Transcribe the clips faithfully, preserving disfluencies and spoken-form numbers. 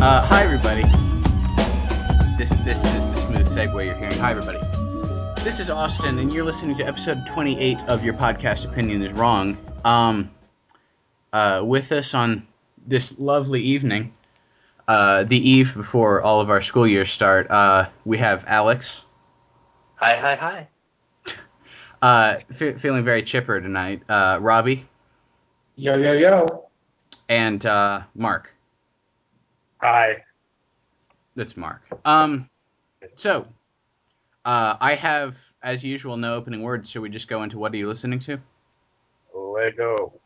Uh, hi, everybody. This this is the smooth segue you're hearing. Hi, everybody. This is Austin, and you're listening to episode twenty-eight of your podcast, Opinion is Wrong. Um, uh, with us on this lovely evening, uh, the eve before all of our school years start, uh, we have Alex. Hi, hi, hi. Uh, f- feeling very chipper tonight. Uh, Robbie. Yo, yo, yo. And uh, Mark. Hi. That's Mark. Um, so, uh, I have, as usual, no opening words. Should we just go into what are you listening to? Let go.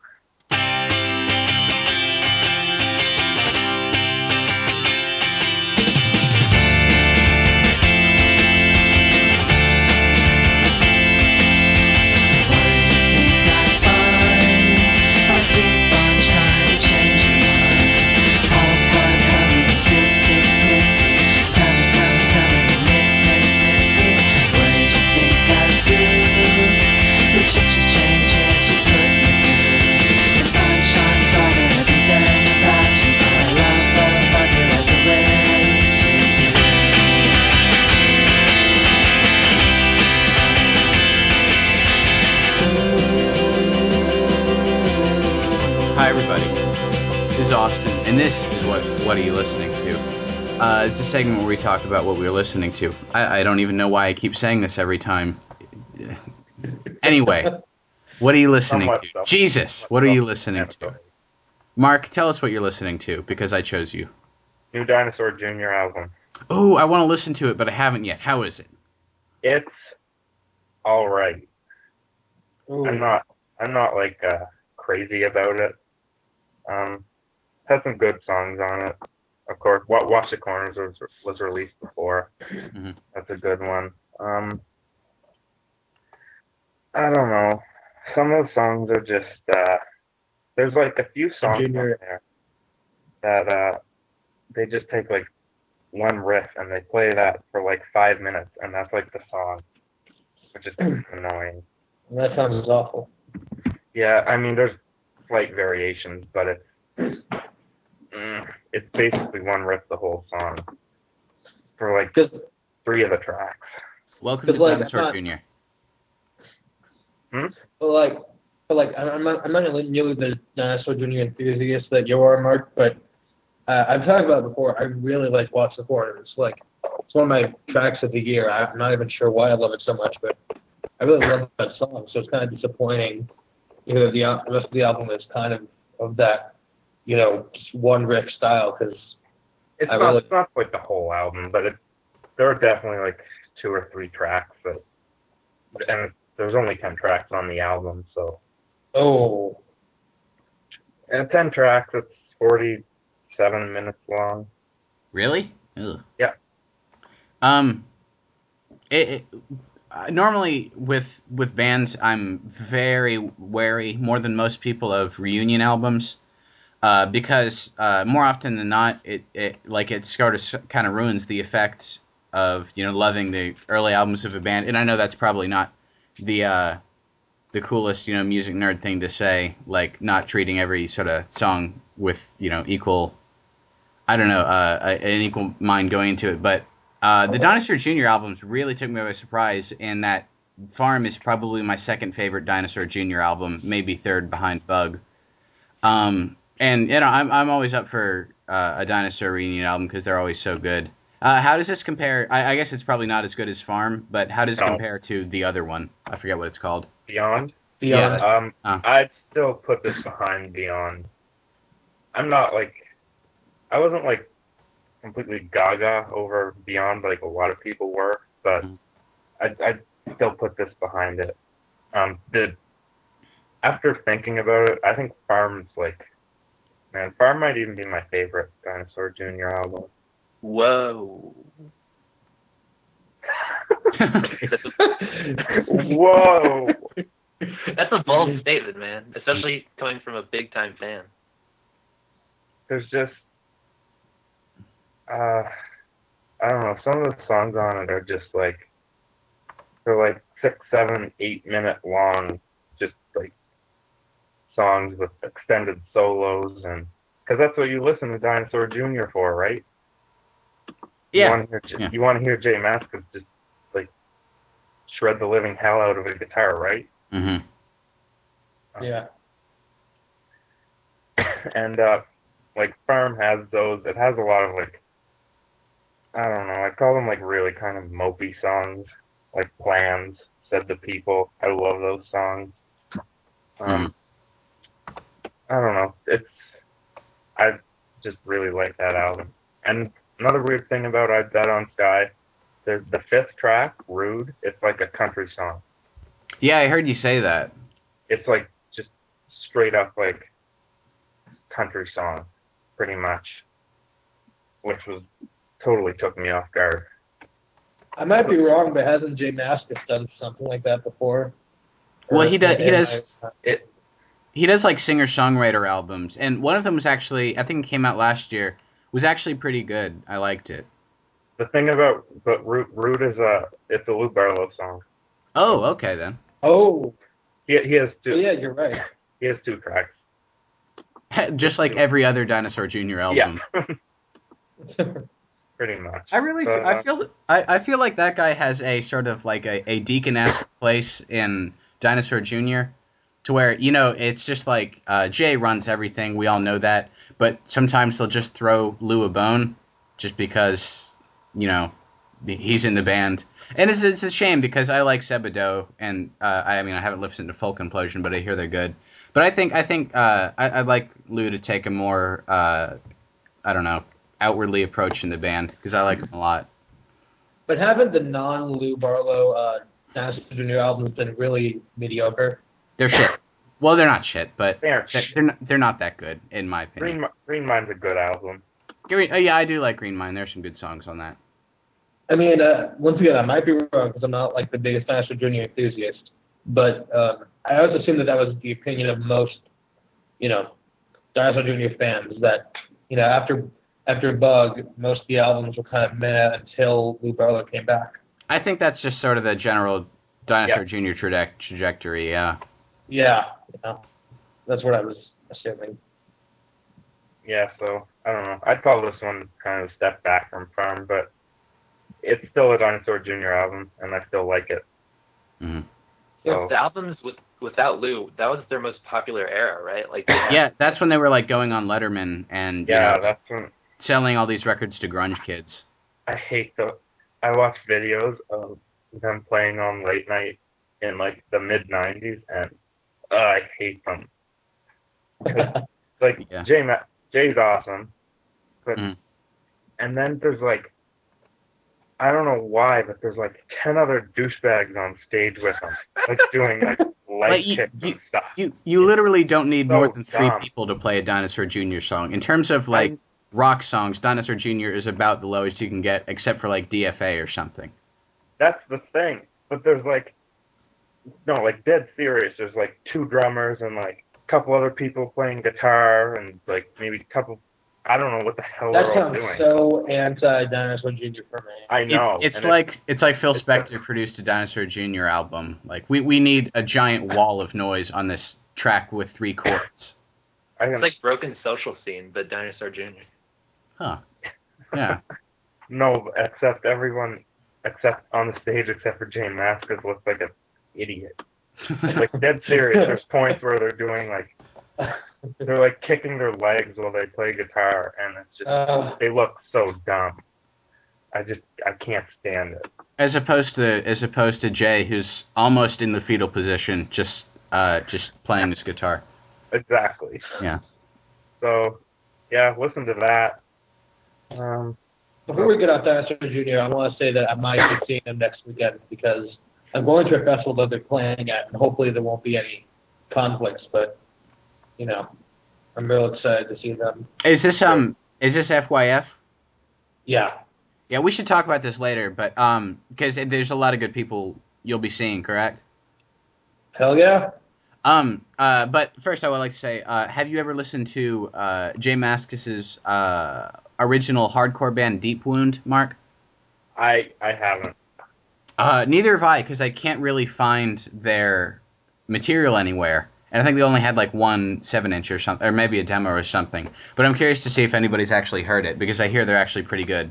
Hi, everybody. This is Austin, and this is what What Are You Listening To? Uh, it's a segment where we talk about what we're listening to. I, I don't even know why I keep saying this every time. Anyway, what are you listening Somewhat to? so. Jesus, Somewhat what are you so. listening to? Anecdotal. Mark, tell us what you're listening to, because I chose you. New Dinosaur Junior album. Oh, I want to listen to it, but I haven't yet. How is it? It's all right. I'm not. I'm not like uh, crazy about it. Um, has some good songs on it. Of course, Wa- Watch the Corners was was released before. Mm-hmm. That's a good one. Um, I don't know. Some of the songs are just. Uh, there's like a few songs on there that uh, they just take like one riff and they play that for like five minutes, and that's like the song, which is kind of annoying. That sounds awful. Yeah, I mean, there's slight variations, but it's mm, it's basically one riff the whole song for like Just, three of the tracks. Welcome to Just like, Dinosaur not- Junior Hmm? but like, but like, I'm I'm not, I'm not nearly the Dinosaur Junior enthusiast that you are, Mark. But uh, I've talked about it before. I really like Watch the Corners. Like, it's one of my tracks of the year. I, I'm not even sure why I love it so much, but I really love that song. So it's kind of disappointing. You know, the, al- the rest of the album is kind of of that, you know, just one riff style. Because It's I not really- it's not like the whole album, but it there are definitely like two or three tracks that, and there's only ten tracks on the album, so oh, and ten tracks, it's forty-seven minutes long. Really? Ugh. Yeah. Um, it, it, uh, normally with with bands, I'm very wary, more than most people, of reunion albums. Uh, because uh, more often than not, it, it like it sort of kind of ruins the effect of you know loving the early albums of a band. And I know that's probably not the uh, the coolest you know music nerd thing to say, like not treating every sort of song with you know equal, I don't know, uh, an equal mind going into it. But uh, the Dinosaur Junior albums really took me by surprise, and that Farm is probably my second favorite Dinosaur Junior album, maybe third behind Bug. Um, and you know, I'm I'm always up for uh, a Dinosaur reunion album because they're always so good. Uh, how does this compare? I, I guess it's probably not as good as Farm, but how does it No. compare to the other one? I forget what it's called. Beyond. Yeah, Beyond. that's- Um, uh. I'd still put this behind Beyond. I'm not like I wasn't like completely gaga over Beyond like a lot of people were, but Mhm. I'd, I'd still put this behind it. Um, the after thinking about it, I think Farm's like, man, Farm might even be my favorite Dinosaur Junior album. Whoa. It's- Whoa! That's a bold statement, man. Especially coming from a big time fan. There's just, uh, I don't know. Some of the songs on it are just like, they're like six, seven, eight minute long, just like songs with extended solos, and because that's what you listen to Dinosaur Junior for, right? You Yeah. want to hear J- Yeah. you want to hear Jay Mascis just like shred the living hell out of a guitar, right? Mm-hmm. Yeah. And uh, like Farm has those. It has a lot of like I don't know. I call them like really kind of mopey songs, like Plans, Said the People. I love those songs. Um, I don't know. It's I just really like that album. And another weird thing about I Bet on Sky, there's the fifth track, Rude. It's like a country song. Yeah, I heard you say that. It's like just straight up like country song, pretty much, which was totally took me off guard. I might be wrong, but hasn't Jay Mascis done something like that before? Well, Or he does. He am does. I- It He does like singer songwriter albums, and one of them was actually, I think it came out last year, was actually pretty good. I liked it. the thing about but Rude, Rude is a it's a Lou Barlow song. Oh, okay then. Oh, He he has oh, two yeah, you're right. he has two tracks. Just like every other Dinosaur Junior album. Yeah, pretty much. I really, But, I uh, feel, I, I feel like that guy has a sort of like a, a Deacon-esque place in Dinosaur Junior, to where, you know, it's just like uh, Jay runs everything. We all know that, but sometimes they'll just throw Lou a bone, just because, you know, he's in the band. And it's it's a shame because I like Sebadoh, and uh, I mean I haven't listened to Folk Implosion, but I hear they're good. But I think I think uh, I, I'd like Lou to take a more uh, I don't know, outwardly approach in the band because I like him a lot. But haven't the non-Lou Barlow uh, Dinosaur Junior albums been really mediocre? They're shit. Well, they're not shit, but they aren't they're shit. they're not, they're not that good in my opinion. Green Mi- Green Mind's a good album. Green, oh yeah, I do like Green Mine. There's some good songs on that. I mean, uh, once again, I might be wrong because I'm not like the biggest Dinosaur Junior enthusiast, but um, I always assumed that that was the opinion of most, you know, Dinosaur Junior fans. That you know, after after Bug, most of the albums were kind of meh until Lou Barlow came back. I think that's just sort of the general Dinosaur Yeah. Junior traje- trajectory. Yeah. Yeah, you know, that's what I was assuming. Yeah, so I don't know. I'd call this one kind of a step back from Farm, but it's still a Dinosaur Junior album, and I still like it. Mm-hmm. So The albums with without Lou, that was their most popular era, right? Like they had, Yeah, that's when they were like going on Letterman and you yeah, know that's when selling all these records to grunge kids. I hate the. I watch videos of them playing on late night in like the mid nineties, and uh, I hate them. Like Yeah. Jay, Ma- Jay's awesome, but Mhm. and then there's like I don't know why, but there's like ten other douchebags on stage with them, like doing like leg Like you, kicks you, and stuff. you, you literally don't need So more than three dumb. people to play a Dinosaur Junior song. In terms of like I- rock songs, Dinosaur Junior is about the lowest you can get, except for like D F A or something. That's the thing. But there's like no, like dead serious. There's like two drummers and like a couple other people playing guitar and like maybe a couple. I don't know what the hell That they're all sounds doing. so anti-Dinosaur Junior for me. I It's know. it's and like it's like Phil it's Spector produced a Dinosaur Junior album. Like we, we need a giant wall of noise on this track with three chords. I it's can, like Broken Social Scene, but Dinosaur Junior Huh. Yeah. no, except everyone, except on the stage, except for Jane Mascis looks like an idiot. Like dead serious. There's points where they're doing like they're like kicking their legs while they play guitar, and it's just Uh, they look so dumb. I just I can't stand it. As opposed to as opposed to Jay, who's almost in the fetal position, just uh just playing his guitar. Exactly. Yeah. So yeah, listen to that. Um, Before we get off Dinosaur Junior, I want to say that I might be seeing them next weekend because I'm going to a festival that they're playing at, and hopefully there won't be any conflicts. But you know, I'm real excited to see them. Is this um is this F Y F? Yeah, Yeah, we should talk about this later, but um because there's a lot of good people you'll be seeing, correct? hell yeah. Um, uh, but first I would like to say, uh, have you ever listened to uh, Jay Mascis's uh, original hardcore band Deep Wound, Mark? I I haven't. Uh, neither have I, because I can't really find their material anywhere. And I think they only had like one seven inch or something, or maybe a demo or something. But I'm curious to see if anybody's actually heard it, because I hear they're actually pretty good.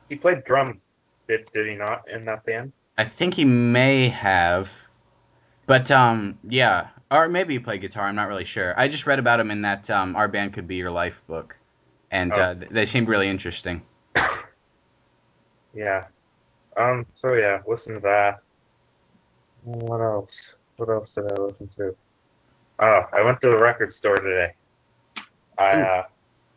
He played drums, did did he not, in that band? I think he may have, but um, yeah, or maybe he played guitar. I'm not really sure. I just read about him in that um, Our Band Could Be Your Life book, and Oh. uh, they seemed really interesting. Yeah. Um. So yeah, listen to that. What else? What else did I listen to? Oh, I went to the record store today. I Ooh. uh,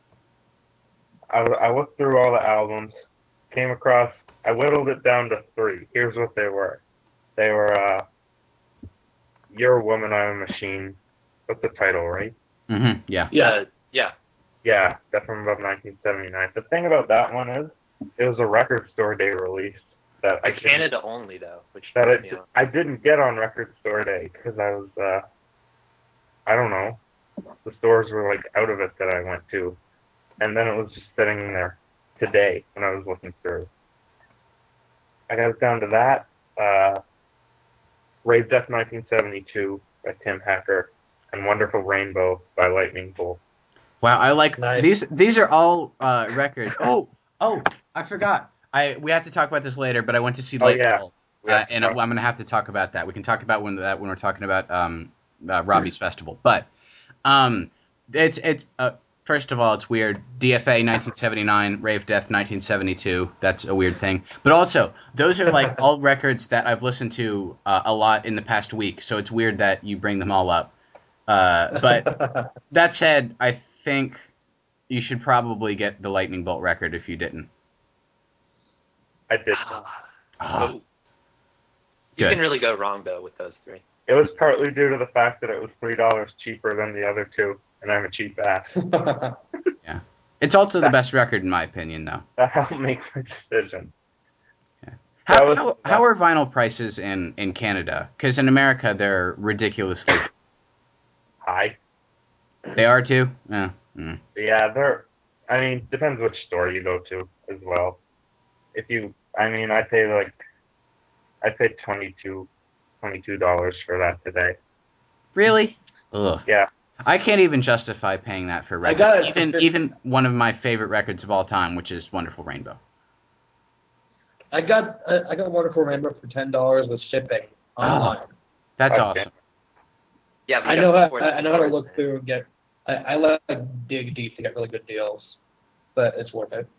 I, I looked through all the albums, came across. I whittled it down to three. Here's what they were. They were uh, "You're a Woman, I'm a Machine." That's the title, right? Mm-hmm. Yeah. Yeah. Uh, yeah. Yeah, that's from about nineteen seventy-nine. The thing about that one is, it was a record store day release that I Like didn't- Canada only though, which that pissed me it, off. I didn't get on record store day because I was uh, I don't know, the stores were like out of it that I went to, and then it was just sitting there today when I was looking through. I got it down to that. Uh, Rave Death nineteen seventy-two by Tim Hacker, and Wonderful Rainbow by Lightning Bolt. Wow, I like Nice. these. These are all uh, records. Oh, oh, I forgot. I we have to talk about this later, but I went to see Oh, Lightning yeah. Bolt, We uh, have to and talk. I'm going to have to talk about that. We can talk about when that when we're talking about um, uh, Robbie's Festival. But um, it's it's uh, first of all, it's weird. D F A nineteen seventy-nine, Rave Death nineteen seventy-two. That's a weird thing. But also, those are like all records that I've listened to uh, a lot in the past week. So it's weird that you bring them all up. Uh, but that said, I think you should probably get the Lightning Bolt record if you didn't. I did. Ah, Oh, oh. You good. can really go wrong though with those three. It was partly due to the fact that it was three dollars cheaper than the other two, and I'm a cheap ass. It's also the best record in my opinion, though. That helped make my decision. How That was- how, how are vinyl prices in, in Canada? Because in America they're ridiculously. High. They are too. Yeah. Mm. Yeah, they're. I mean, depends which store you go to as well. If you, I mean, I pay like, I paid twenty-two, twenty-two dollars for that today. Really? Ugh. Yeah. I can't even justify paying that for a I record. got it for Even fifty even one of my favorite records of all time, which is Wonderful Rainbow. I got I, I got Wonderful Rainbow for ten dollars with shipping online. That's Okay. awesome. Yeah, we I got know how before I, I know how to the look stores, through and get. I, I like dig deep to get really good deals, but it's worth it.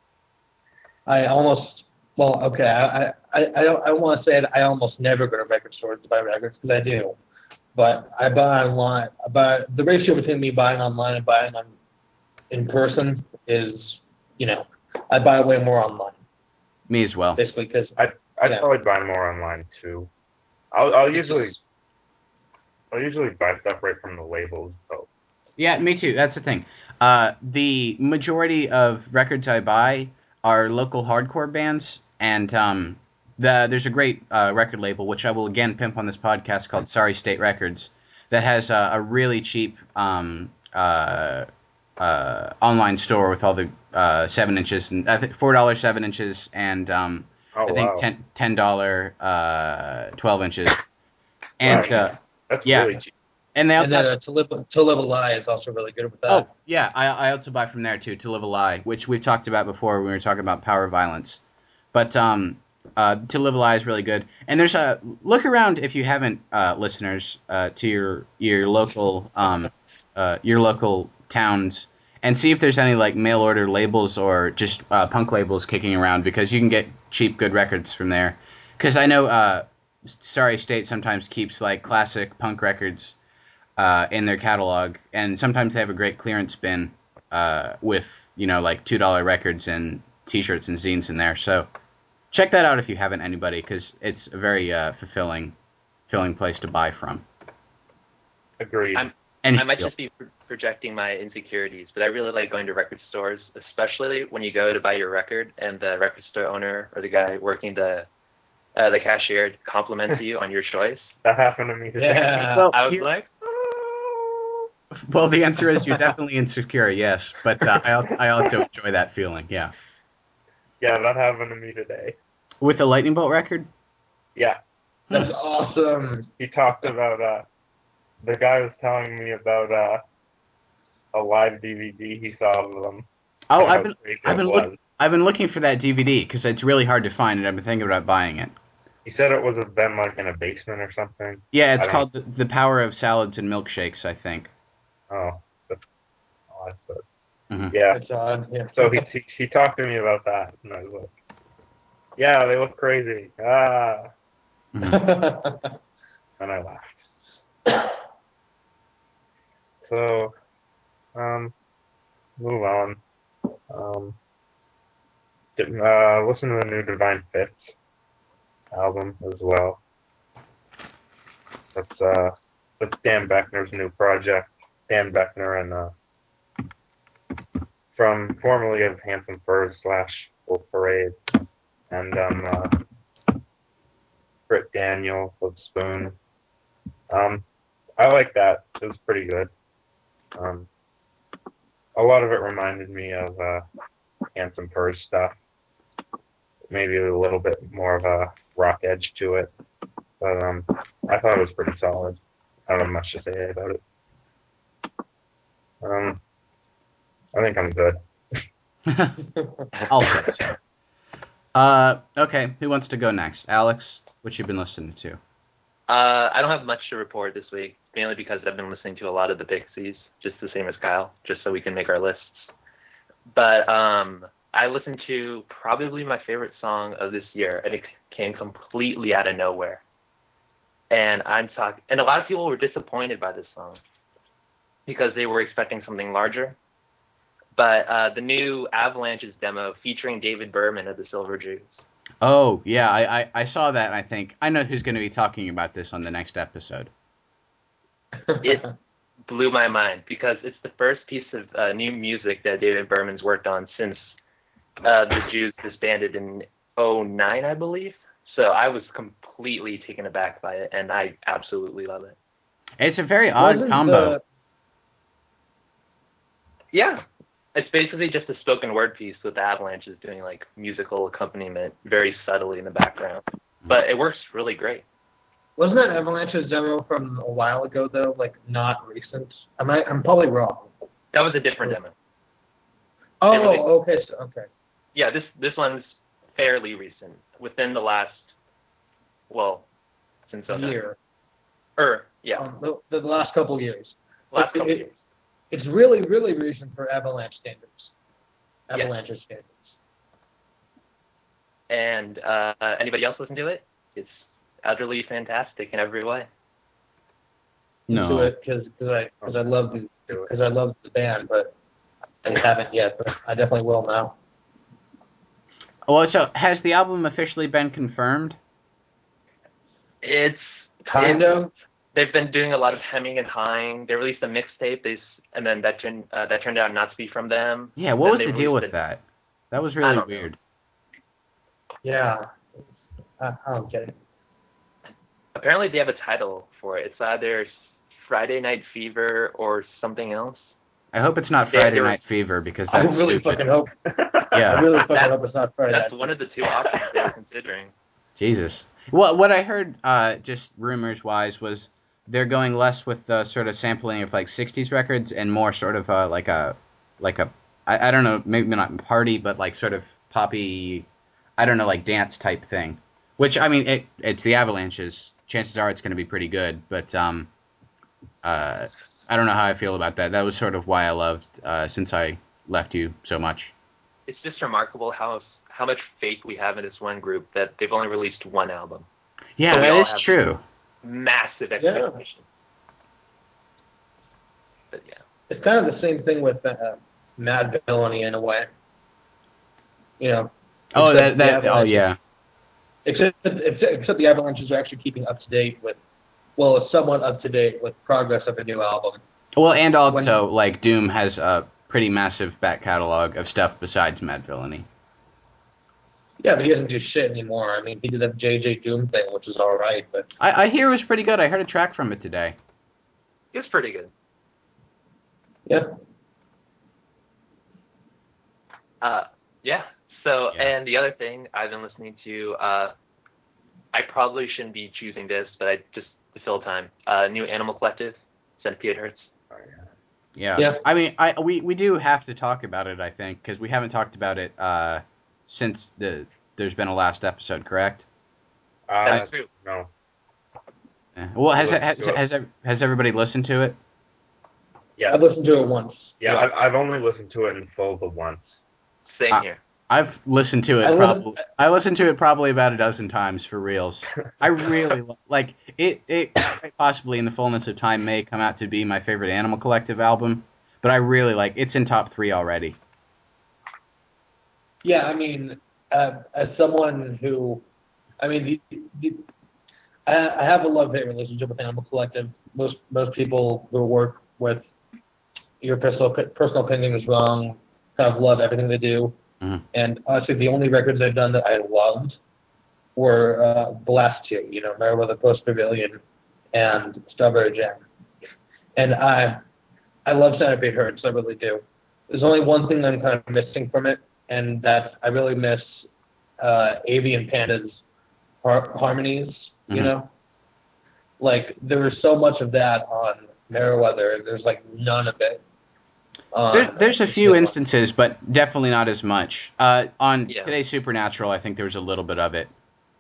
I almost well okay. I I I don't I want to say that I almost never go to record stores to buy records because I do, but I buy online. But the ratio between me buying online and buying on in person is, you know, I buy way more online Me as well. basically because I'd Yeah. probably buy more online too. I'll, I'll usually, I'll usually buy stuff right from the labels though. Yeah, me too. That's the thing. Uh, the majority of records I buy are local hardcore bands, and um, the, there's a great uh, record label, which I will again pimp on this podcast, called Sorry State Records, that has uh, a really cheap um, uh, uh, online store with all the uh, seven inches, and I think four dollars seven inches, and um, Oh I think wow, ten ten dollar uh, twelve inches, and Wow. uh, that's yeah. really cheap. and they and also then have uh, to live to live a lie is also really good with that. Oh, yeah, I, I also buy from there too, To Live a Lie, which we've talked about before when we were talking about Power Violence. But um, uh, To Live a Lie is really good. And there's a look around if you haven't, uh, listeners, uh, to your your local um, uh, your local towns and see if there's any like mail order labels or just uh, punk labels kicking around because you can get cheap, good records from there. Because I know uh, Sorry State sometimes keeps like classic punk records uh, in their catalog, and sometimes they have a great clearance bin uh, with you know like two dollar records and T-shirts and zines in there. So check that out if you haven't, anybody, because it's a very uh, fulfilling, fulfilling place to buy from. Agreed. I'm- And I might steal. just be pro- projecting my insecurities, but I really like going to record stores, especially when you go to buy your record and the record store owner or the guy working the uh, the cashier compliments you on your choice. That happened to me today. Yeah. Well, I was here- like, oh. well, the answer is you're definitely insecure, yes, but uh, I also I also enjoy that feeling. Yeah, Yeah, that happened to me today. with the Lightning Bolt record. Yeah, That's awesome. he talked about uh, the guy was telling me about uh, a live D V D he saw of them. Oh, and I've how been great I've it been was. look, I've been looking for that D V D because it's really hard to find, and I've been thinking about buying it. He said it was a them like in a basement or something. Yeah, it's I don't. called the, the Power of Salads and Milkshakes, I think. Oh, that's odd, but Hmm. yeah. It's odd. Yeah. So he, he he talked to me about that, and I was like, yeah, they look crazy. Ah, Hmm. and I laughed. So, um, move on. Um, did, uh, listen to the new Divine Fits album as well. That's uh, that's Dan Beckner's new project. Dan Beckner and uh, from formerly of Handsome Furs slash Wolf Parade, and um, uh, Britt Daniel of Spoon. Um, I like that. It was pretty good. Um, a lot of it reminded me of uh, Handsome Furs stuff. Maybe a little bit more of a rock edge to it, but um, I thought it was pretty solid. I don't have much to say about it. Um, I think I'm good. I'll say so. Uh, okay, who wants to go next? Alex, what you been listening to? Uh, I don't have much to report this week, mainly because I've been listening to a lot of the Pixies, just the same as Kyle, just so we can make our lists. But um, I listened to probably my favorite song of this year, and it came completely out of nowhere. And I'm talking, and a lot of people were disappointed by this song because they were expecting something larger. But uh, the new Avalanches demo featuring David Berman of the Silver Jews. Oh, yeah, I, I, I saw that, and I think I know who's going to be talking about this on the next episode. It blew my mind because it's the first piece of uh, new music that David Berman's worked on since uh, the Jews disbanded in oh nine, I believe. So I was completely taken aback by it, and I absolutely love it. It's a very odd Wasn't combo. the- Yeah. It's basically just a spoken word piece with the Avalanches doing like musical accompaniment very subtly in the background. But it works really great. Wasn't that Avalanche's demo from a while ago though? Like not recent. Am I? I'm probably wrong. That was a different demo. Oh, It was- okay, so, okay. Yeah, this this one's fairly recent, within the last, well, since oh nine. Year. Or yeah, Um, the, the last couple of years. last it, couple it, years. It's really, really recent for Avalanche standards. Avalanche Yes. standards. And uh, anybody else listen to it? It's utterly fantastic in every way. No. To it because I because I love the because I love the band, but I haven't yet. But I definitely will now. Well, so has the album officially been confirmed? It's Kind it's, of. They've been doing a lot of hemming and hawing. They released a mixtape, they s- and then that turned uh, that turned out not to be from them. Yeah, what Then was they the deal with released that? That was I really don't know. weird. Yeah. I, I don't get it. Apparently, they have a title for it. It's either Friday Night Fever or something else. I hope it's not They- Friday they were- Night Fever because I that's really stupid. fucking hope. Yeah. I really fucking That- hope it's not Friday. That's one of the two options they were considering. Jesus. Well, what I heard, uh, just rumors wise, was they're going less with the sort of sampling of like sixties records and more sort of uh, like a, like a, I, I don't know, maybe not party, but like sort of poppy, I don't know, like dance type thing. Which I mean, it it's the Avalanches. Chances are it's going to be pretty good, but um, uh, I don't know how I feel about that. That was sort of why I loved uh, Since I Left You so much. It's just remarkable how how much faith we have in this one group that they've only released one album. Yeah, But we that all is have- true. Massive Yeah. expectations. But yeah. It's kind of the same thing with uh, Mad Villainy in a way. You know. Oh, except that the that. Oh, Avalanches- yeah. Except, except except the Avalanches are actually keeping up to date with, well, somewhat up to date with progress of a new album. Well, and also, like, Doom has a pretty massive back catalog of stuff besides Mad Villainy. Yeah, but he doesn't do shit anymore. I mean, he did that J J Doom thing, which was all right, but I, I hear it was pretty good. I heard a track from it today. It was pretty good. yeah. Uh, yeah. So, Yeah. and the other thing I've been listening to, uh, I probably shouldn't be choosing this, but I just to fill time. Uh, new Animal Collective, Centipede Hurts. Oh, yeah. Yeah. Yeah. I mean, I we, we do have to talk about it, I think, because we haven't talked about it uh, since the there's been a last episode, correct? Uh, That's true. no. Yeah. Well, has, listened has, to it. has, has everybody listened to it? Yeah. I've listened to it once. Yeah, I've, I've only listened to it in full the once. Same Uh, here. I've listened to it I probably. listened- I listened to it probably about a dozen times for reals. I really li- like it. It quite possibly, in the fullness of time, may come out to be my favorite Animal Collective album. But I really like. It's in top three already. Yeah, I mean, uh, as someone who, I mean, the, the, I, I have a love-hate relationship with Animal Collective. Most most people who work with your personal personal opinion is wrong. Kind of love everything they do, Mhm. and honestly, the only records they've done that I loved were uh, the last two. You know, Meriwether Post Pavilion and Strawberry Jam. And I I love Centipede Hurts. I really do. There's only one thing I'm kind of missing from it, and that I really miss uh, Avi and Panda's har- harmonies. You Mhm. know, like there was so much of that on Meriwether, and there's like none of it. On, There, there's a uh, few instances, but definitely not as much. Uh, on Yeah. today's Supernatural, I think there was a little bit of it.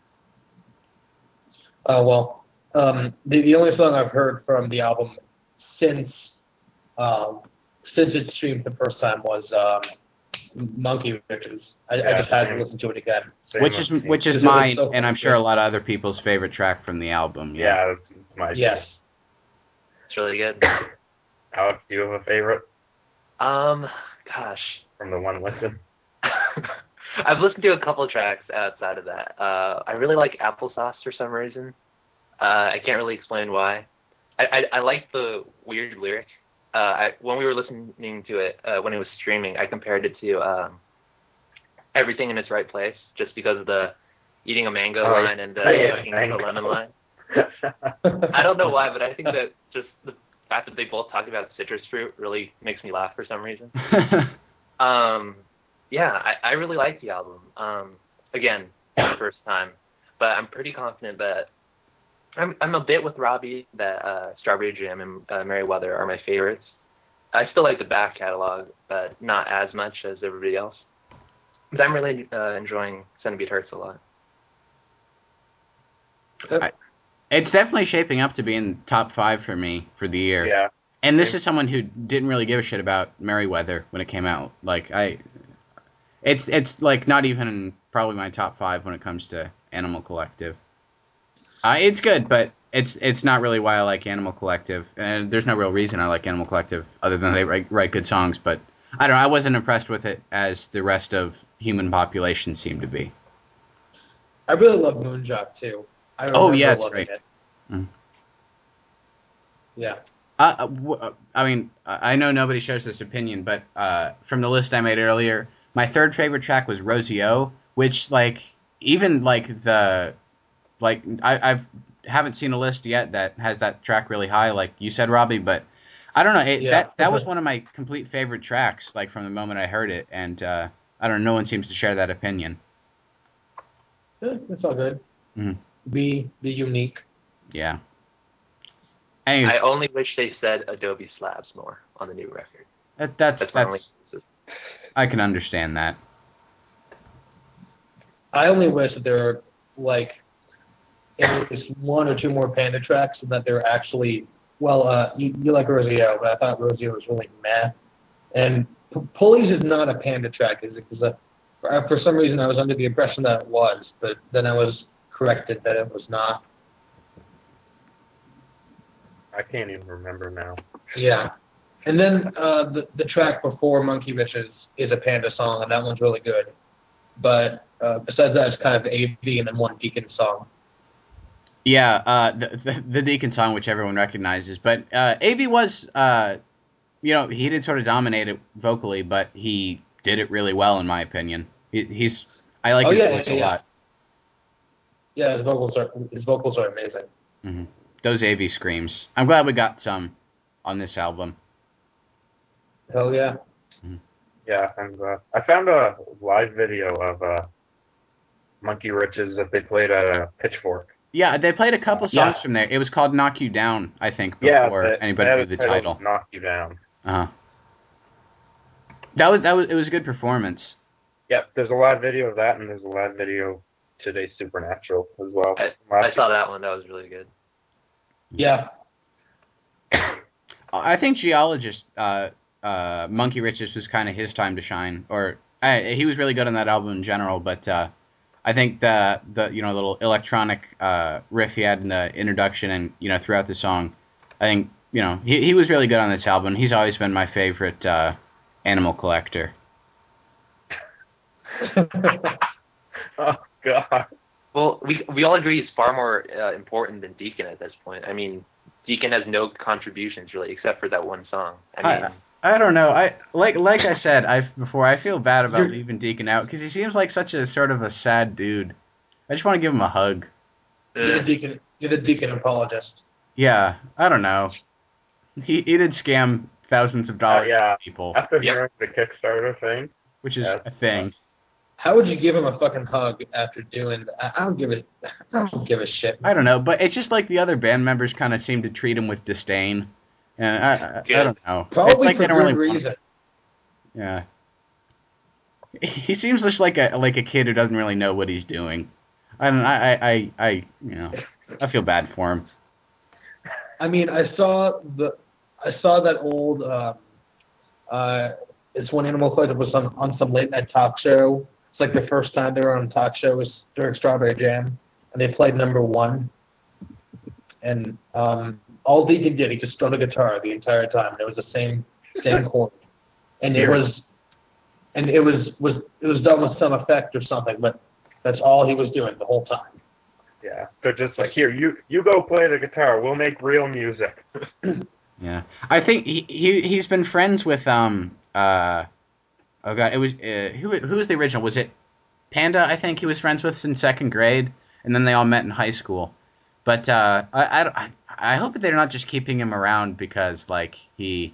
Uh, well, um, the the only song I've heard from the album since um, since it streamed the first time was um, Monkey Riches. I, Yeah, I just had same. to listen to it again. Same Which is with me. which is Because it was mine, so and I'm fucking sure a good. lot of other people's favorite track from the album. Yeah. Yeah, it's, it's my Yes. It's really good. Alex, do you have a favorite Um, gosh. from the one listen? I've listened to a couple of tracks outside of that. Uh, I really like Applesauce for some reason. Uh, I can't really explain why. I, I, I like the weird lyric. Uh, I, when we were listening to it, uh, when it was streaming, I compared it to um, Everything in Its Right Place, just because of the eating a mango Oh, line and the yeah, drinking mango. the lemon line. I don't know why, but I think that just the fact that they both talk about citrus fruit really makes me laugh for some reason. Um, yeah, I, I really like the album. Um, again, the first time, but I'm pretty confident that I'm I'm a bit with Robbie that uh, Strawberry Jam and uh, Merryweather are my favorites. I still like the back catalog, but not as much as everybody else. But I'm really uh, enjoying Centipede Hurts a lot. I, it's definitely shaping up to be in top five for me for the year. Yeah. And this Same. is someone who didn't really give a shit about Merryweather when it came out. Like I, it's it's like not even probably my top five when it comes to Animal Collective. Uh, it's good, but it's it's not really why I like Animal Collective. And there's no real reason I like Animal Collective other than they write, write good songs. But I don't know. I wasn't impressed with it as the rest of human population seemed to be. I really love Moonjock too. I Oh remember yeah, it's loving great. it. Mm. Yeah. Uh, uh, w- uh, I mean, I I know nobody shares this opinion, but uh, from the list I made earlier, my third favorite track was Rosie O, which like even like the like I I've haven't seen a list yet that has that track really high, like you said, Robbie. But I don't know. It, Yeah. that that was one of my complete favorite tracks, like from the moment I heard it, and uh, I don't know. No one seems to share that opinion. Yeah, it's all good. Mhm. Be be unique. Yeah. Anyway, I only wish they said Adobe Slabs more on the new record. that, that's That's my only that's criticism. I can understand that. I only wish that there were like at least one or two more Panda tracks, and that they're actually well. Uh, you, you like Rosie O, but I thought Rosie O was really meh. And P- Pulleys is not a Panda track, is it? Because uh, for, for some reason I was under the impression that it was, but then I was corrected that it was not. I can't even remember now. Yeah. And then uh, the the track before Monkey Riches is a Panda song, and that one's really good. But uh, besides that, it's kind of A V and then one Deacon song. Yeah, uh, the, the the Deacon song, which everyone recognizes, but uh, A V was, uh, you know, he did sort of dominate it vocally, but he did it really well, in my opinion. He, he's, I like Oh his yeah, voice yeah, a yeah. lot. Yeah, his vocals are his vocals are amazing. Hmm. Those A V screams. I'm glad we got some on this album. Hell yeah. Mhm. Yeah, and uh, I found a live video of uh, Monkey Riches that they played at a Pitchfork. Yeah, they played a couple Uh, songs Yeah. from there. It was called "Knock You Down," I think, Yeah, before they, they anybody had knew it the titled title. "Knock You Down." Uh huh. That was that was it was a good performance. Yeah, there's a live video of that, and there's a live video of today's Supernatural as well. I, I saw that one. That was really good. Yeah. I think Geologist, uh, uh, Monkey Riches was kind of his time to shine, or uh, he was really good on that album in general. But uh, I think the the you know little electronic uh, riff he had in the introduction and you know throughout the song, I think you know he he was really good on this album. He's always been my favorite uh, Animal Collector. Oh God. Well, we we all agree he's far more uh, important than Deacon at this point. I mean, Deacon has no contributions really, except for that one song. I mean, I, I don't know. I like like I said I before. I feel bad about You're- leaving Deacon out because he seems like such a sort of a sad dude. I just want to give him a hug. You're the uh, deacon. You're the deacon apologist. Yeah, I don't know. He he did scam thousands of Uh, dollars yeah. from people, After Yep. hearing the Kickstarter thing, which is yeah, a thing. How would you give him a fucking hug after doing that? I don't give a, I don't give a shit. I don't know, but it's just like the other band members kind of seem to treat him with disdain, and I I, I Good. don't know. Probably It's like for they don't good really want reason. him. Yeah. He seems just like a like a kid who doesn't really know what he's doing. I don't. I I I, I you know. I feel bad for him. I mean, I saw the, I saw that old. Um, uh, it's when Animal Collective was on, on some late night talk show. It's like the first time they were on a talk show was during Strawberry Jam, and they played number one. And um, all Deacon did, he just strummed a guitar the entire time. And it was the same same chord, and it Here. was, and it was was it was done with some effect or something. But that's all he was doing the whole time. yeah. They're just like, here, you you go play the guitar. We'll make real music. Yeah, I think he, he he's been friends with um uh oh god it was uh, who who was the original, was it Panda? I think he was friends with since second grade, and then they all met in high school. But uh, I, I I hope that they're not just keeping him around because like he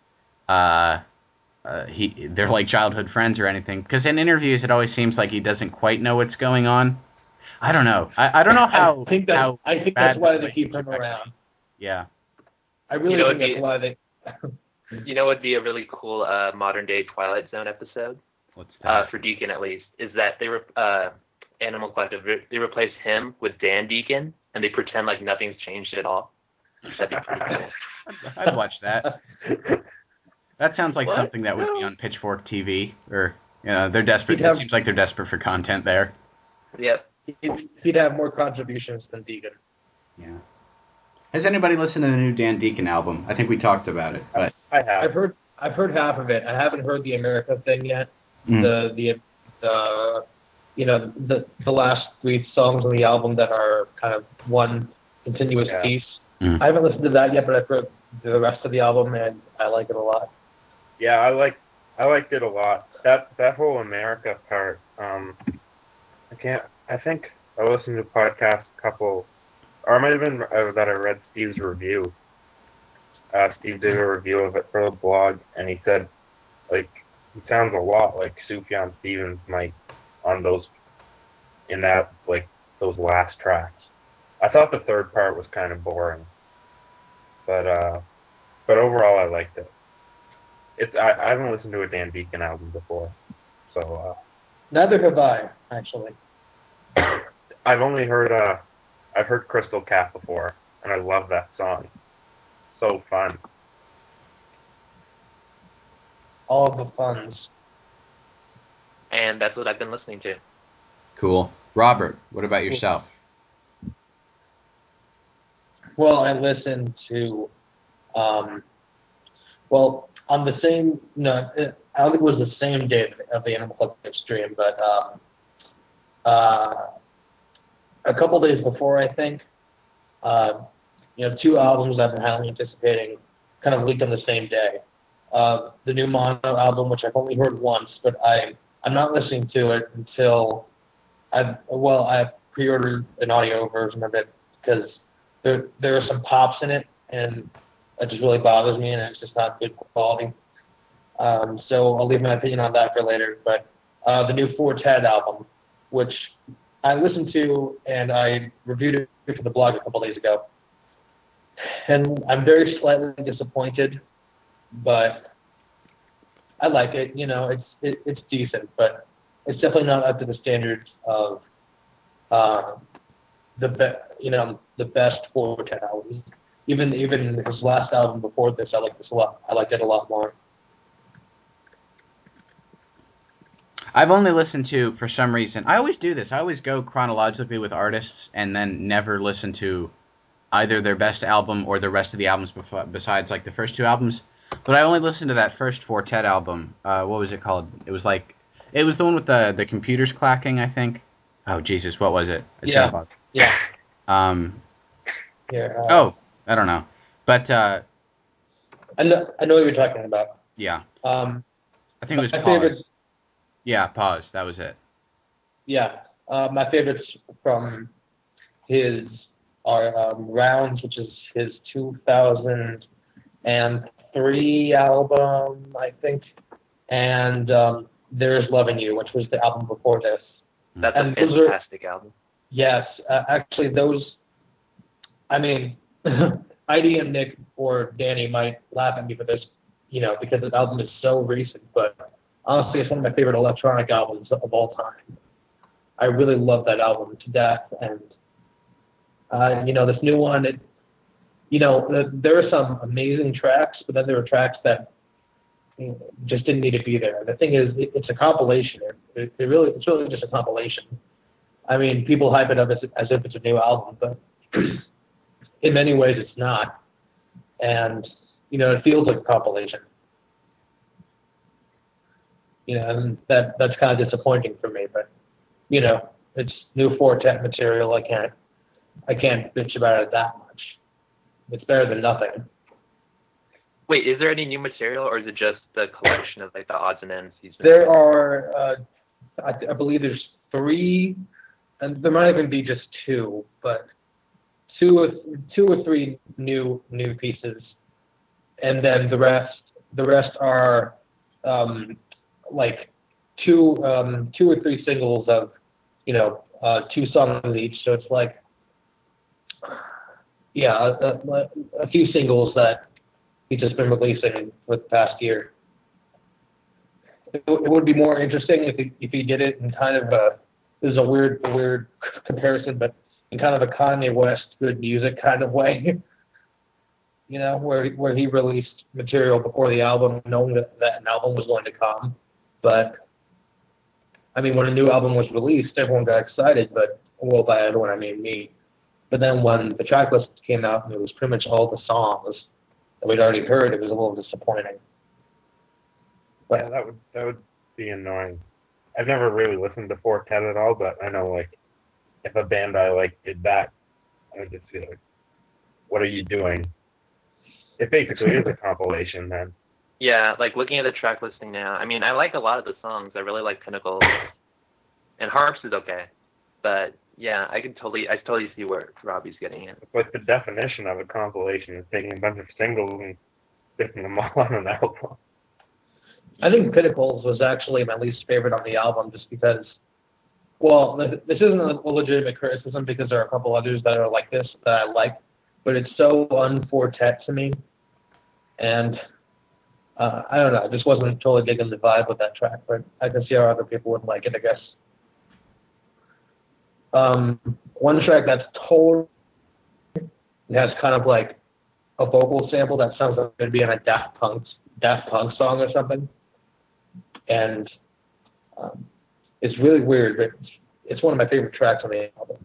uh, uh he they're like childhood friends or anything. Because in interviews it always seems like he doesn't quite know what's going on. I don't know. I, I don't know I how think that how I think that's bad the why they keep relationship him actually around. is. Yeah. I really You know, think it'd that's be- why they. you know, what'd be a really cool uh, modern day Twilight Zone episode What's uh, that? for Deacon at least is that they were uh, Animal Collective. They replace him with Dan Deacon, and they pretend like nothing's changed at all. That'd be pretty cool. I'd, I'd watch that. That sounds like What? something that would be No. on Pitchfork T V, or you know, they're desperate. He'd It have- seems like they're desperate for content there. Yep. He'd, he'd have more contributions than Deacon. Yeah. Has anybody listened to the new Dan Deacon album? I think we talked about it, but I have. I've heard I've heard half of it. I haven't heard the America thing yet. mm, The the the you know the the last three songs on the album that are kind of one continuous Yeah. piece. Mm. I haven't listened to that yet, but I've heard the rest of the album and I like it a lot. Yeah, I like I liked it a lot. That that whole America part. Um, I can't. I think I listened to a podcast a couple, or it might have been uh, that I read Steve's review. Uh, Steve did a review of it for the blog, and he said like he sounds a lot like Sufjan Stevens might on those in that like those last tracks. I thought the third part was kind of boring, but uh, but overall I liked it. It's I, I haven't listened to a Dan Deacon album before, so Neither have I, actually. uh, I've only heard uh I've heard Crystal Cat before, and I love that song. So fun. All of the funds. And that's what I've been listening to. cool. Robert, what about yourself? Well, I listened to, um, well, on the same, no, it, I don't think it was the same day of the Animal Collective stream, but um, uh, a couple days before, I think, uh, you know, two albums I've been highly anticipating kind of leaked on the same day. Uh, the new Mono album, which I've only heard once, but I, I'm not listening to it until I've, well, I've pre-ordered an audio version of it because there, there are some pops in it, and that just really bothers me, and it's just not good quality. Um, so I'll leave my opinion on that for later. But uh, the new Four Ted album, which I listened to and I reviewed it for the blog a couple days ago, and I'm very slightly disappointed but I like it. You know, it's it, it's decent, but it's definitely not up to the standards of uh, the be- you know the best Fortet albums. Even even his last album before this, I like this a lot. I liked it a lot more. I've only listened to, for some reason, I always do this. I always go chronologically with artists and then never listen to either their best album or the rest of the albums bef- besides like the first two albums. But I only listened to that first Fortet album. Uh, what was it called? It was like it was the one with the the computers clacking, I think. Oh Jesus, what was it? It's Yeah, gonna yeah, bother. Um. yeah. Uh, Oh, I don't know, but uh, I know I know what you're talking about. yeah, Um, I think it my was favorite, Pause. Yeah, Pause. That was it. yeah, uh, my favorites from his are um, Rounds, which is his two thousand three album, I think, and um, There's Loving You, which was the album before this. That's And a those are, fantastic album. yes, uh, actually, those, I mean, Heidi and Nick or Danny might laugh at me for this, you know, because the album is so recent, but honestly, it's one of my favorite electronic albums of all time. I really love that album to death, and uh, you know, this new one, it, you know, uh, there are some amazing tracks, but then there are tracks that you know, just didn't need to be there. The thing is, it, it's a compilation. It, it, it really, it's really just a compilation. I mean, people hype it up as, as if it's a new album, but in many ways, it's not. And you know, it feels like a compilation. You know, and that that's kind of disappointing for me. But you know, it's new Fortet material. I can't I can't bitch about it that much. It's better than nothing. Wait, is there any new material, or is it just the collection of like the odds and ends he's been There doing? are, uh, I, I believe there's three, and there might even be just two, but two or two or three new new pieces, and then the rest the rest are um, like two um, two or three singles of you know uh, two songs each. So it's like yeah, a, a, a few singles that he's just been releasing for the past year. It, it would be more interesting if he if he did it in kind of a this is a weird a weird comparison, but in kind of a Kanye West good music kind of way. You know, where where he released material before the album, knowing that, that an album was going to come. But I mean, when a new album was released, everyone got excited. But well, by everyone I mean me. But then when the track list came out and it was pretty much all the songs that we'd already heard, it was a little disappointing. But Yeah, that would that would be annoying. I've never really listened to Fortet at all, but I know like if a band I like did that, I would just feel like, what are you doing? It basically is a compilation then. Yeah, like looking at the track listing now. I mean, I like a lot of the songs. I really like Pinnacle, and Harps is okay, but yeah, I can totally, I totally see where Robbie's getting it. It's like the definition of a compilation is taking a bunch of singles and sticking them all on an album. I think Pinnacles was actually my least favorite on the album just because, well, this isn't a legitimate criticism because there are a couple others that are like this that I like, but it's so un-Fortet to me. And uh, I don't know, I just wasn't totally digging the vibe with that track, but I can see how other people would like it, I guess. Um, one track that's totally has kind of like a vocal sample that sounds like it'd be in a Daft Punk Daft Punk song or something, and um, it's really weird, but it's, it's one of my favorite tracks on the album.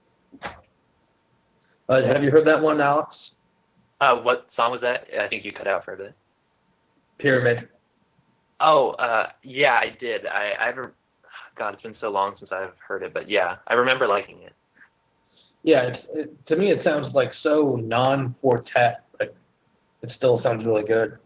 Uh, have you heard that one, Alex? Uh, what song was that? I think you cut out for a bit. Pyramid. Oh, uh, yeah, I did. I, I haven't. God, it's been so long since I've heard it, but yeah, I remember liking it. Yeah, it's, it, to me it sounds like so non-Fortet, but it still sounds really good.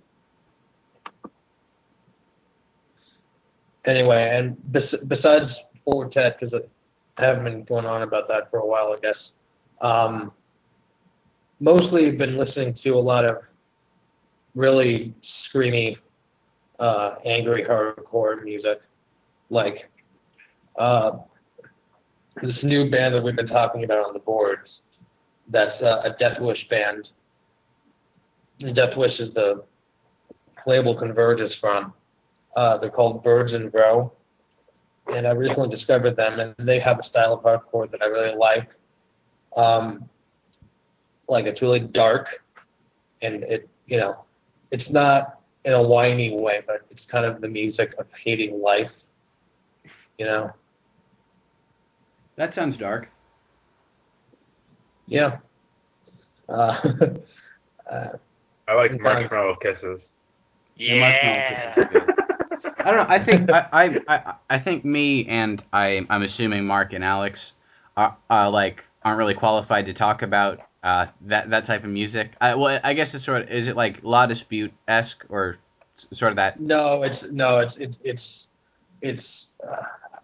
Anyway, and bes- besides Fortet, because I haven't been going on about that for a while, I guess. Um, mostly been listening to a lot of really screamy, uh, angry hardcore music, like uh, this new band that we've been talking about on the boards. That's uh, a Death Wish band. Death Wish is the label Converge is from. Uh, they're called Birds and Row, and I recently discovered them, and they have a style of hardcore that I really like. Um, like it's really dark, and it, you know, it's not in a whiny way, but it's kind of the music of hating life, you know. That sounds dark. Yeah. Uh, uh, I like sometimes- Marshmallow Kisses. The Marshmallow Kisses are good. I don't know. I think I, I, I, I think me and I I'm assuming Mark and Alex are, are like aren't really qualified to talk about uh, that that type of music. I, well, I guess it's sort of, is it like La Dispute esque or s- sort of that? No, it's no, it's it's it's it's uh,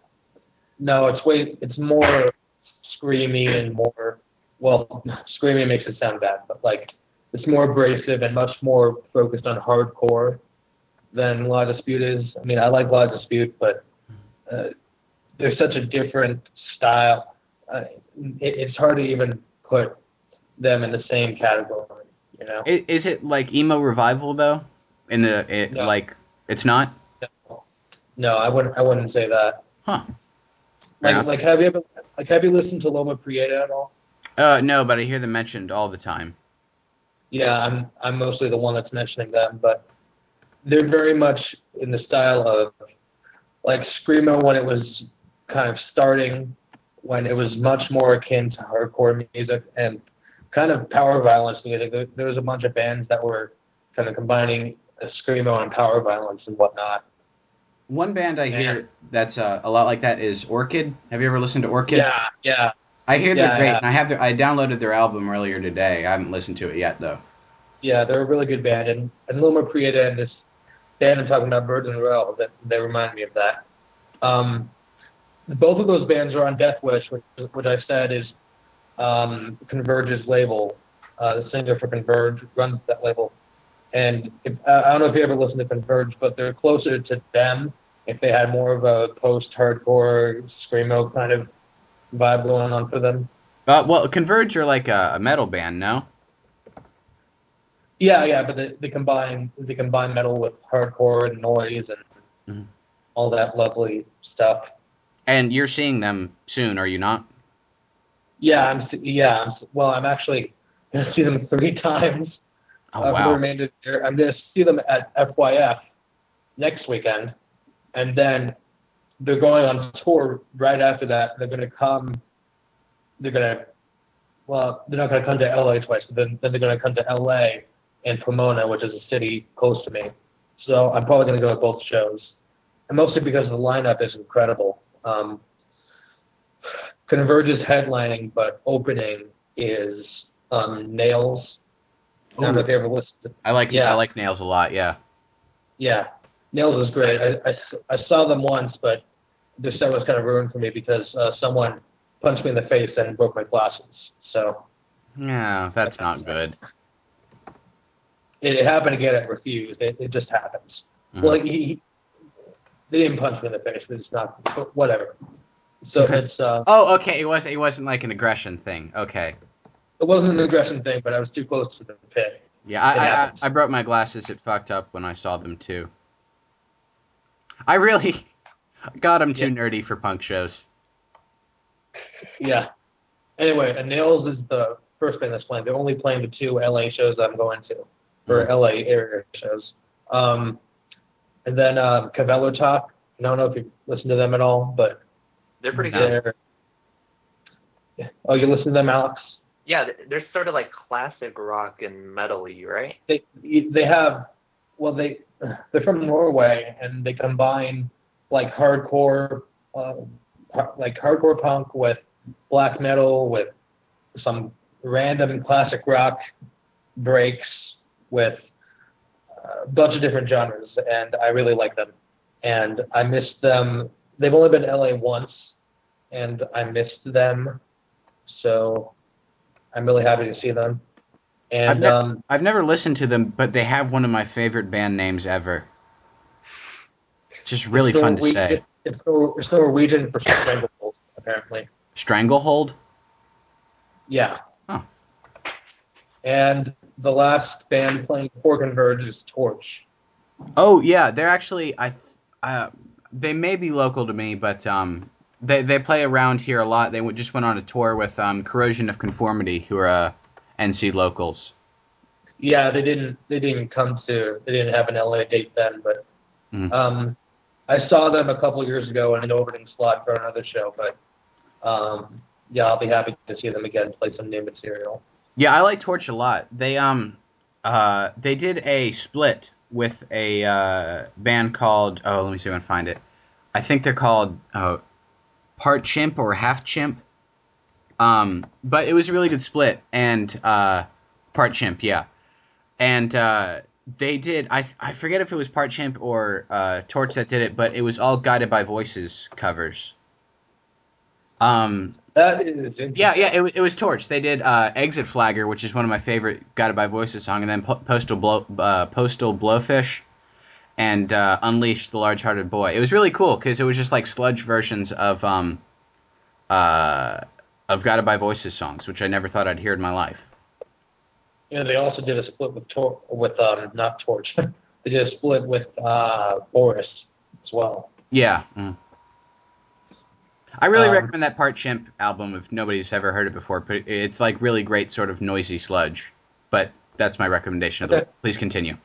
no, it's way it's more screamy and more well, screamy makes it sound bad, but like it's more abrasive and much more focused on hardcore than La Dispute is. I mean, I like La Dispute, but uh, they're such a different style. Uh, it, it's hard to even put them in the same category, you know? I- Is it like emo revival though? In the it, No. like it's not? No, no, I wouldn't. I wouldn't say that. Huh. Fair Like, enough. like, have you ever, like, have you listened to Loma Prieta at all? Uh, no, but I hear them mentioned all the time. Yeah, I'm, I'm mostly the one that's mentioning them, but they're very much in the style of, like, screamo when it was kind of starting, when it was much more akin to hardcore music and kind of power violence music. There, there was a bunch of bands that were kind of combining uh, screamo and power violence and whatnot. One band I Yeah. hear that's uh, a lot like that is Orchid. Have you ever listened to Orchid? Yeah, yeah. I hear Yeah, they're great, yeah. and I have their, I downloaded their album earlier today. I haven't listened to it yet though. Yeah, they're a really good band, and, and Loma Prieta and this band I'm talking about, Birds and Row, that they remind me of that. Um, both of those bands are on Death Wish, which, which I said is um, Converge's label. Uh, the singer for Converge runs that label, and if, uh, I don't know if you ever listened to Converge, but they're closer to them if they had more of a post-hardcore screamo kind of vibe going on for them. Uh, well, Converge are like a, a metal band, no? Yeah, yeah, but they, they combine they combine metal with hardcore and noise and Mhm. all that lovely stuff. And you're seeing them soon, are you not? Yeah, I'm s- yeah, I'm, s- well, I'm actually gonna see them three times Oh uh, for the wow. remainder of the year. I'm gonna see them at F Y F next weekend, and then they're going on tour right after that. They're gonna come. They're gonna well, they're not gonna come to L A twice, but then then they're gonna come to L A and Pomona, which is a city close to me. So I'm probably gonna go to both shows, and mostly because the lineup is incredible. Um, Converge's headlining, but opening is um, Nails. I don't know if Ooh, you ever listened to. I like I Yeah, like Nails a lot. Yeah. yeah. Nails is great. I, I, I saw them once, but the set was kind of ruined for me because uh, someone punched me in the face and broke my glasses. So Yeah, that's not good. it, it happened again at Refused. It, it just happens. Mhm. Well, he, he, they didn't punch me in the face, but it's not, but whatever. So it's, uh, Oh, okay. It was it wasn't like an aggression thing. Okay. it wasn't an aggression thing, but I was too close to the pit. Yeah, I It I, I happens. I broke my glasses. It fucked up when I saw them too. I really, God, I'm too Yeah. nerdy for punk shows. Yeah. Anyway, and Nails is the first band that's playing. They're only playing the two L A shows I'm going to, or Mhm. L A area shows. Um, and then um, Cavello Talk. I don't know if you listen to them at all, but They're pretty No. good. they're. Oh, you listen to them, Alex? Yeah, th- they're sort of like classic rock and metal-y, right? They they have well they they're from Norway and they combine like hardcore uh, har- like hardcore punk with black metal with some random classic rock breaks with a bunch of different genres, and I really like them. And I missed them. They've only been to L A once, and I missed them, so I'm really happy to see them. I've And ne- um, I've never listened to them, but they have one of my favorite band names ever. It's just really it's fun to Norwegian. say. It's, Nor- it's Norwegian for stranglehold, apparently. Stranglehold. Yeah. Huh. And the last band playing before Converge is Torch. Oh yeah, they're actually I, uh, they may be local to me, but um, they they play around here a lot. They w- just went on a tour with um, Corrosion of Conformity, who are uh, N C locals. Yeah, they didn't they didn't come to they didn't have an L A date then, but Mm. um, I saw them a couple years ago in an Overton slot for another show. But um, yeah, I'll be happy to see them again play some new material. Yeah, I like Torch a lot. They um, uh, they did a split with a uh, band called oh, let me see if I can find it. I think they're called uh, Part Chimp or Half Chimp. Um, but it was a really good split, and uh, Part Chimp, yeah. And uh, they did. I I forget if it was Part Chimp or uh, Torch that did it, but it was all Guided by Voices covers. Um, That is interesting. yeah, yeah, it, wa- it was Torch. They did uh, Exit Flagger, which is one of my favorite Guided by Voices song, and then po- Postal Blow, uh, Postal Blowfish, and uh, Unleash the Large Hearted Boy. It was really cool because it was just like sludge versions of um uh of Guided by Voices songs, which I never thought I'd hear in my life. You know, they also did a split with Tor with um not Torch. They did a split with uh Boris as well. Yeah. Mm. I really Um, recommend that Part Chimp album if nobody's ever heard it before. But it's like really great, sort of noisy sludge. But that's my recommendation of the okay. week. Please continue.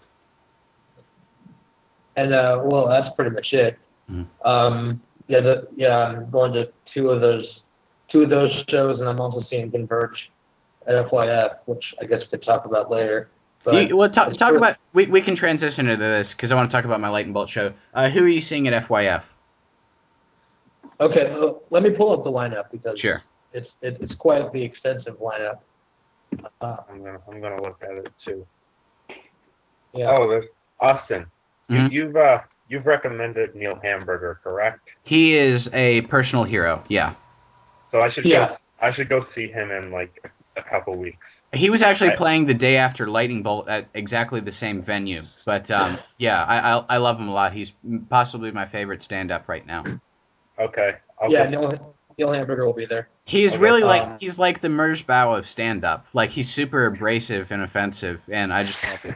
And uh, well, that's pretty much it. Mhm. Um, yeah, the, yeah, I'm going to two of those two of those shows, and I'm also seeing Converge at F Y F, which I guess we could talk about later. You, But well, talk, it's talk pretty, about. We, we can transition into this because I want to talk about my Light and Bolt show. Uh, who are you seeing at F Y F? okay. Well, let me pull up the lineup because Sure. it's it, it's quite the extensive lineup. Uh, I'm gonna I'm gonna look at it too. yeah. Oh, there's Austin. You hmm you've uh you've recommended Neil Hamburger, correct? He is a personal hero. Yeah. So I should Yeah. go I should go see him in like a, a couple weeks. He was actually I playing the day after Lightning Bolt at exactly the same venue. But um, yeah, I, I I love him a lot. He's possibly my favorite stand-up right now. okay. I'll Yeah. go Neil Neil Hamburger will be there. He's I'll go really see like him. Um, he's like the Merzbow of stand-up. Like he's super abrasive and offensive, and I just love it.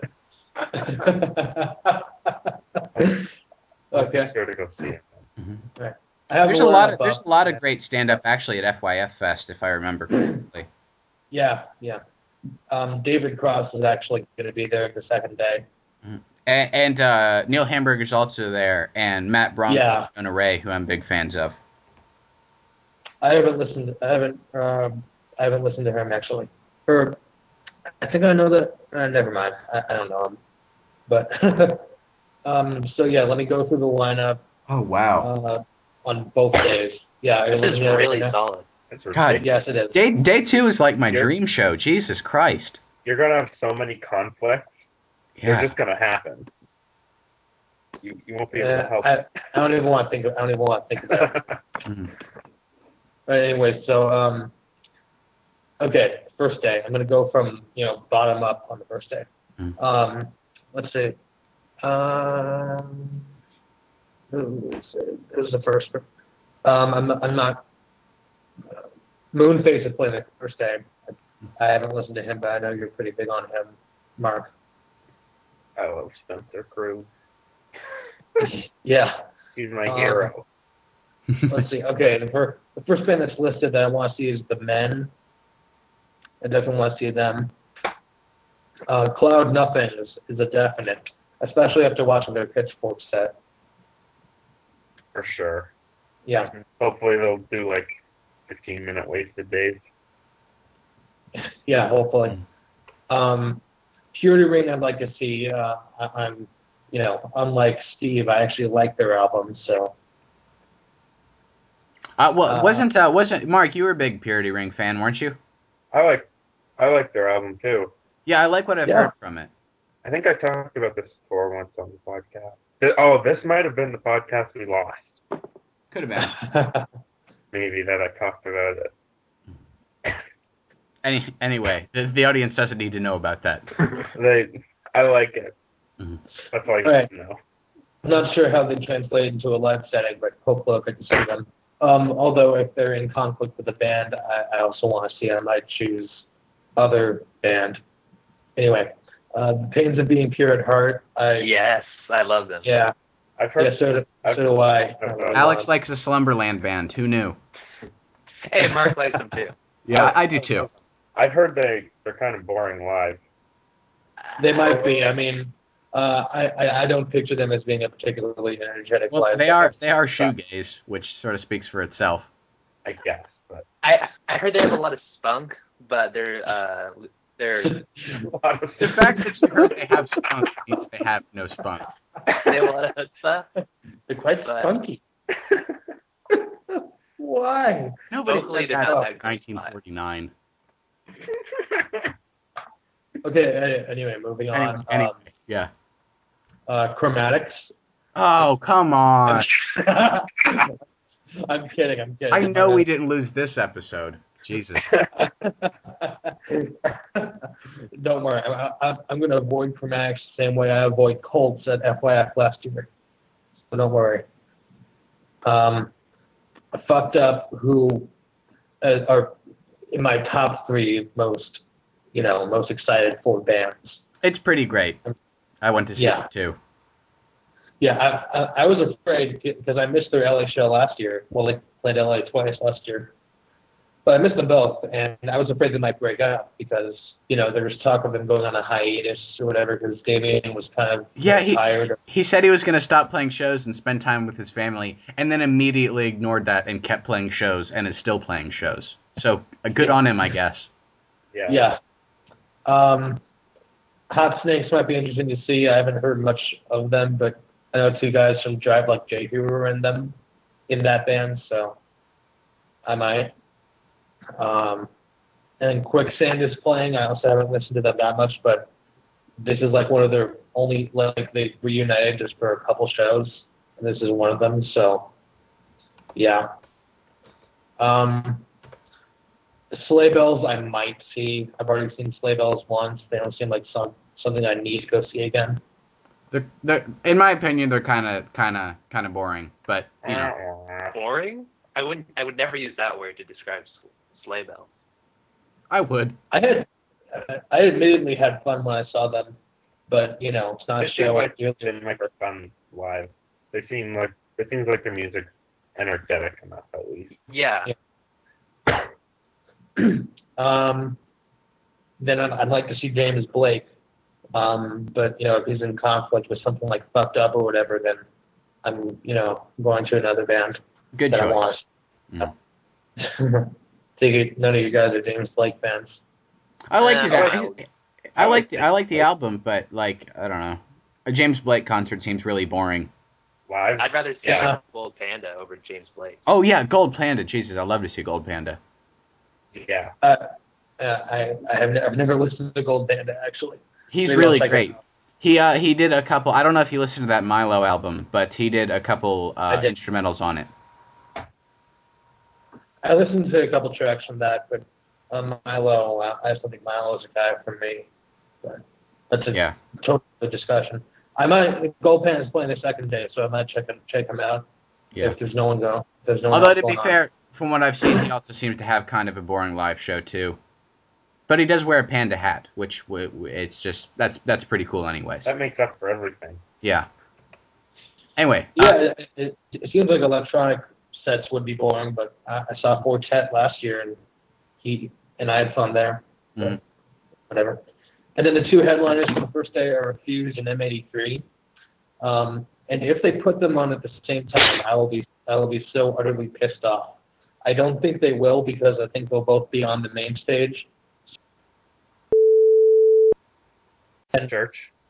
I'll okay. be sure to go see him. Mhm. Right. I have the There's a lot lineup of there's up. a lot of great stand-up actually at F Y F Fest, if I remember correctly. Yeah, yeah. Um, David Cross is actually going to be there the second day. Mhm. And, and uh, Neil Hamburger's also there, and Matt Bronco Yeah, and Jonah Ray, who I'm big fans of. I haven't listened. I haven't. Um, I haven't listened to him actually. Or I think I know that. Uh, never mind. I, I don't know him. But um, so yeah, let me go through the lineup Oh wow. uh, on both days. Yeah, are you This is looking at it right really now? solid. It's God, ridiculous. Yes, it is. day day two is like my You're dream show. Jesus Christ. you're gonna have so many conflicts. They're Yeah. just gonna happen. You you won't be able to Uh, help I, I don't even want to think. Of, I don't even want to think about it. it. Mhm. But anyway, so um, okay, first day. I'm gonna go from you know bottom up on the first day. Mhm. Um, let's see. Um, who is it? Who's the first? Um, I'm I'm not. Moonface is playing the first day. I haven't listened to him, but I know you're pretty big on him, Mark. I love Spencer Crew. Yeah. He's my Um, hero. Let's see. Okay, the first the first band that's listed that I want to see is the Men. I definitely want to see them. Uh, Cloud Nothing is, is a definite, especially after watching their Pitchfork set. For sure. Yeah. Hopefully they'll do like fifteen minute wasted days. Yeah, hopefully. Um, Purity Ring, I'd like to see. Uh, I, I'm, you know, unlike Steve, I actually like their albums. So, Uh, well, uh, wasn't uh, wasn't Mark? You were a big Purity Ring fan, weren't you? I like I like their album too. Yeah, I like what I've yeah. heard from it. I think I talked about this before once on the podcast. Th- Oh, this might have been the podcast we lost. Could have been. Maybe that I talked about it. Any anyway, the, the audience doesn't need to know about that. They, I like it. Mhm. That's all you Right. need to know. I'm not sure how they translate into a live setting, but hopefully I can see them. Um, although if they're in conflict with the band, I, I also want to see them. I choose other band. Anyway, Uh, the Pains of Being Pure at Heart. I Yes, I love them. yeah. I've heard. Yeah, so do, I've, so do I. I've, I really Alex want likes a Slumberland band. Who knew? Hey, Mark likes them too. Yeah, I, I do too. I've heard they they're kind of boring live. They might be. I mean, uh, I, I I don't picture them as being a particularly energetic Well, live they band. are they are shoegaze, which sort of speaks for itself. I guess, but I I heard they have a lot of spunk, but they're uh they're a lot of The fact that you heard they have spunk means they have no spunk. they have a lot of stuff. They're quite But- spunky. Why? Nobody Vocally, said they're that not since that great nineteen forty-nine. Okay. uh, Anyway, moving Anyway, on. anyway, Um, yeah. uh, Chromatics. Oh, come on. I'm kidding. I'm kidding. I know we didn't lose this episode. Jesus. Don't worry. I, I, I'm going to avoid Chromatics the same way I avoid Colts at F Y F last year. So don't worry. Um, I fucked up who uh, are in my top three most, you know, most excited for bands. It's pretty great. I went to see Yeah. it too. Yeah, I, I, I was afraid because I missed their L A show last year. Well, they played L A twice last year. But I missed them both, and I was afraid they might break up because, you know, there was talk of them going on a hiatus or whatever because Damien was kind of Yeah, he, tired. he said he was going to stop playing shows and spend time with his family, and then immediately ignored that and kept playing shows and is still playing shows. So uh, good Yeah. on him, I guess. yeah. Yeah. Um, Hot Snakes might be interesting to see. I haven't heard much of them, but I know two guys from Drive Like Jake who were in them, in that band, so I might. Um, and Quicksand is playing. I also haven't listened to them that much, but this is like one of their only, like they reunited just for a couple shows, and this is one of them, so yeah. Um, Sleigh Bells I might see. I've already seen Sleigh Bells once. They don't seem like some something I need to go see again. They're, they're, in my opinion, they're kind of, kind of, kind of boring. But you know, Boring? I wouldn't. I would never use that word to describe sleigh bells. I would. I had, I admittedly had fun when I saw them, but you know, it's not They a seem show. like I really, they make for fun live. They seem like it seems like their music energetic enough at least. Yeah. Yeah. um, then I'd, I'd like to see James Blake, um, but you know, if he's in conflict with something like Fucked Up or whatever, then I'm, you know, going to another band Good that I choice. want. Mm. Take it, none of you guys are James Blake fans. I like Uh, his. I I, like- I like. The, I like the album, but like, I don't know. A James Blake concert seems really boring. Live. I'd rather see Yeah. Gold Panda over James Blake. Oh yeah, Gold Panda. Jesus, I'd love to see Gold Panda. Yeah. Uh, uh, I, I have ne- I've never listened to Gold Panda actually. He's Maybe I'll really check it great. out. He uh he did a couple. I don't know if you listened to that Milo album, but he did a couple uh, I did. instrumentals on it. I listened to a couple tracks from that, but um, Milo, uh, I still think Milo is a guy for me. But that's a Yeah. total discussion. I might Gold Pan is playing the second day, so I might check him check him out Yeah. if there's no one go. If there's no one Although else to be going on. fair, from what I've seen, he also seems to have kind of a boring live show too. But he does wear a panda hat, which w- w- it's just that's that's pretty cool, anyways. That makes up for everything. Yeah. Anyway. Yeah, uh, it, it, it seems like electronic sets would be boring, but I, I saw Fortet last year, and he and I had fun there. So, Mhm. Whatever. And then the two headliners for the first day are Refused and M eighty-three. Um, and if they put them on at the same time, I will be I will be so utterly pissed off. I don't think they will because I think they'll both be on the main stage. Church.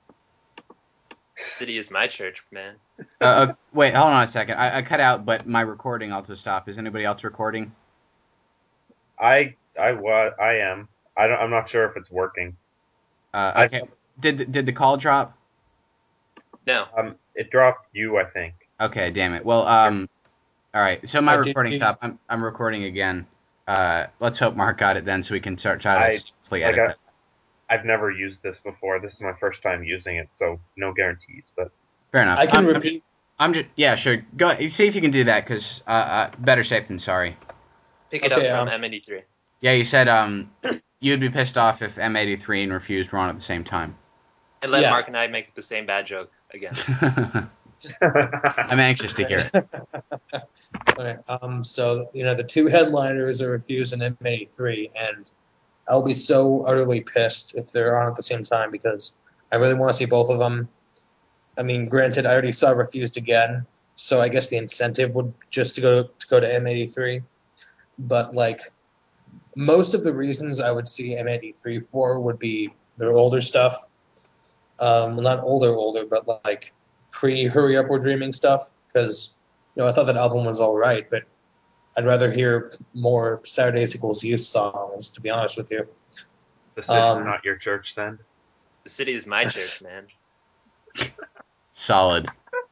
City is my church, man. uh, uh, wait, hold on a second. I, I cut out, but my recording also stopped. Is anybody else recording? I I was I am. I don't. I'm not sure if it's working. Uh, I- okay. Did the, did the call drop? No. Um, it dropped you, I think. Okay, damn it. Well, um, all right. So my Uh, did- recording did- stopped. I'm I'm recording again. Uh, let's hope Mark got it then, so we can start try to I- seamlessly like edit I- that. I've never used this before. This is my first time using it, so no guarantees. But Fair enough. I can I'm, I'm repeat. I'm just yeah, sure. Go see if you can do that, because uh, uh, better safe than sorry. Pick it Okay, up from um, M eighty-three. Yeah, you said um, You'd be pissed off if M eighty-three and Refused were on at the same time. And let Yeah. Mark and I make the same bad joke again. I'm anxious to hear it. Okay, um, so you know the two headliners are Refused and M eighty-three, and I'll be so utterly pissed if they're on at the same time because I really want to see both of them. I mean, granted, I already saw Refused again, so I guess the incentive would just to go to go to M eighty-three. But like most of the reasons I would see M eighty-three for would be their older stuff. Um, well, not older, older, but like pre Hurry Up We're Dreaming stuff. Because you know, I thought that album was all right, but I'd rather hear more Saturdays Equals Youth songs, to be honest with you. The city's Um, not your church, then. The city is my church, man. Solid.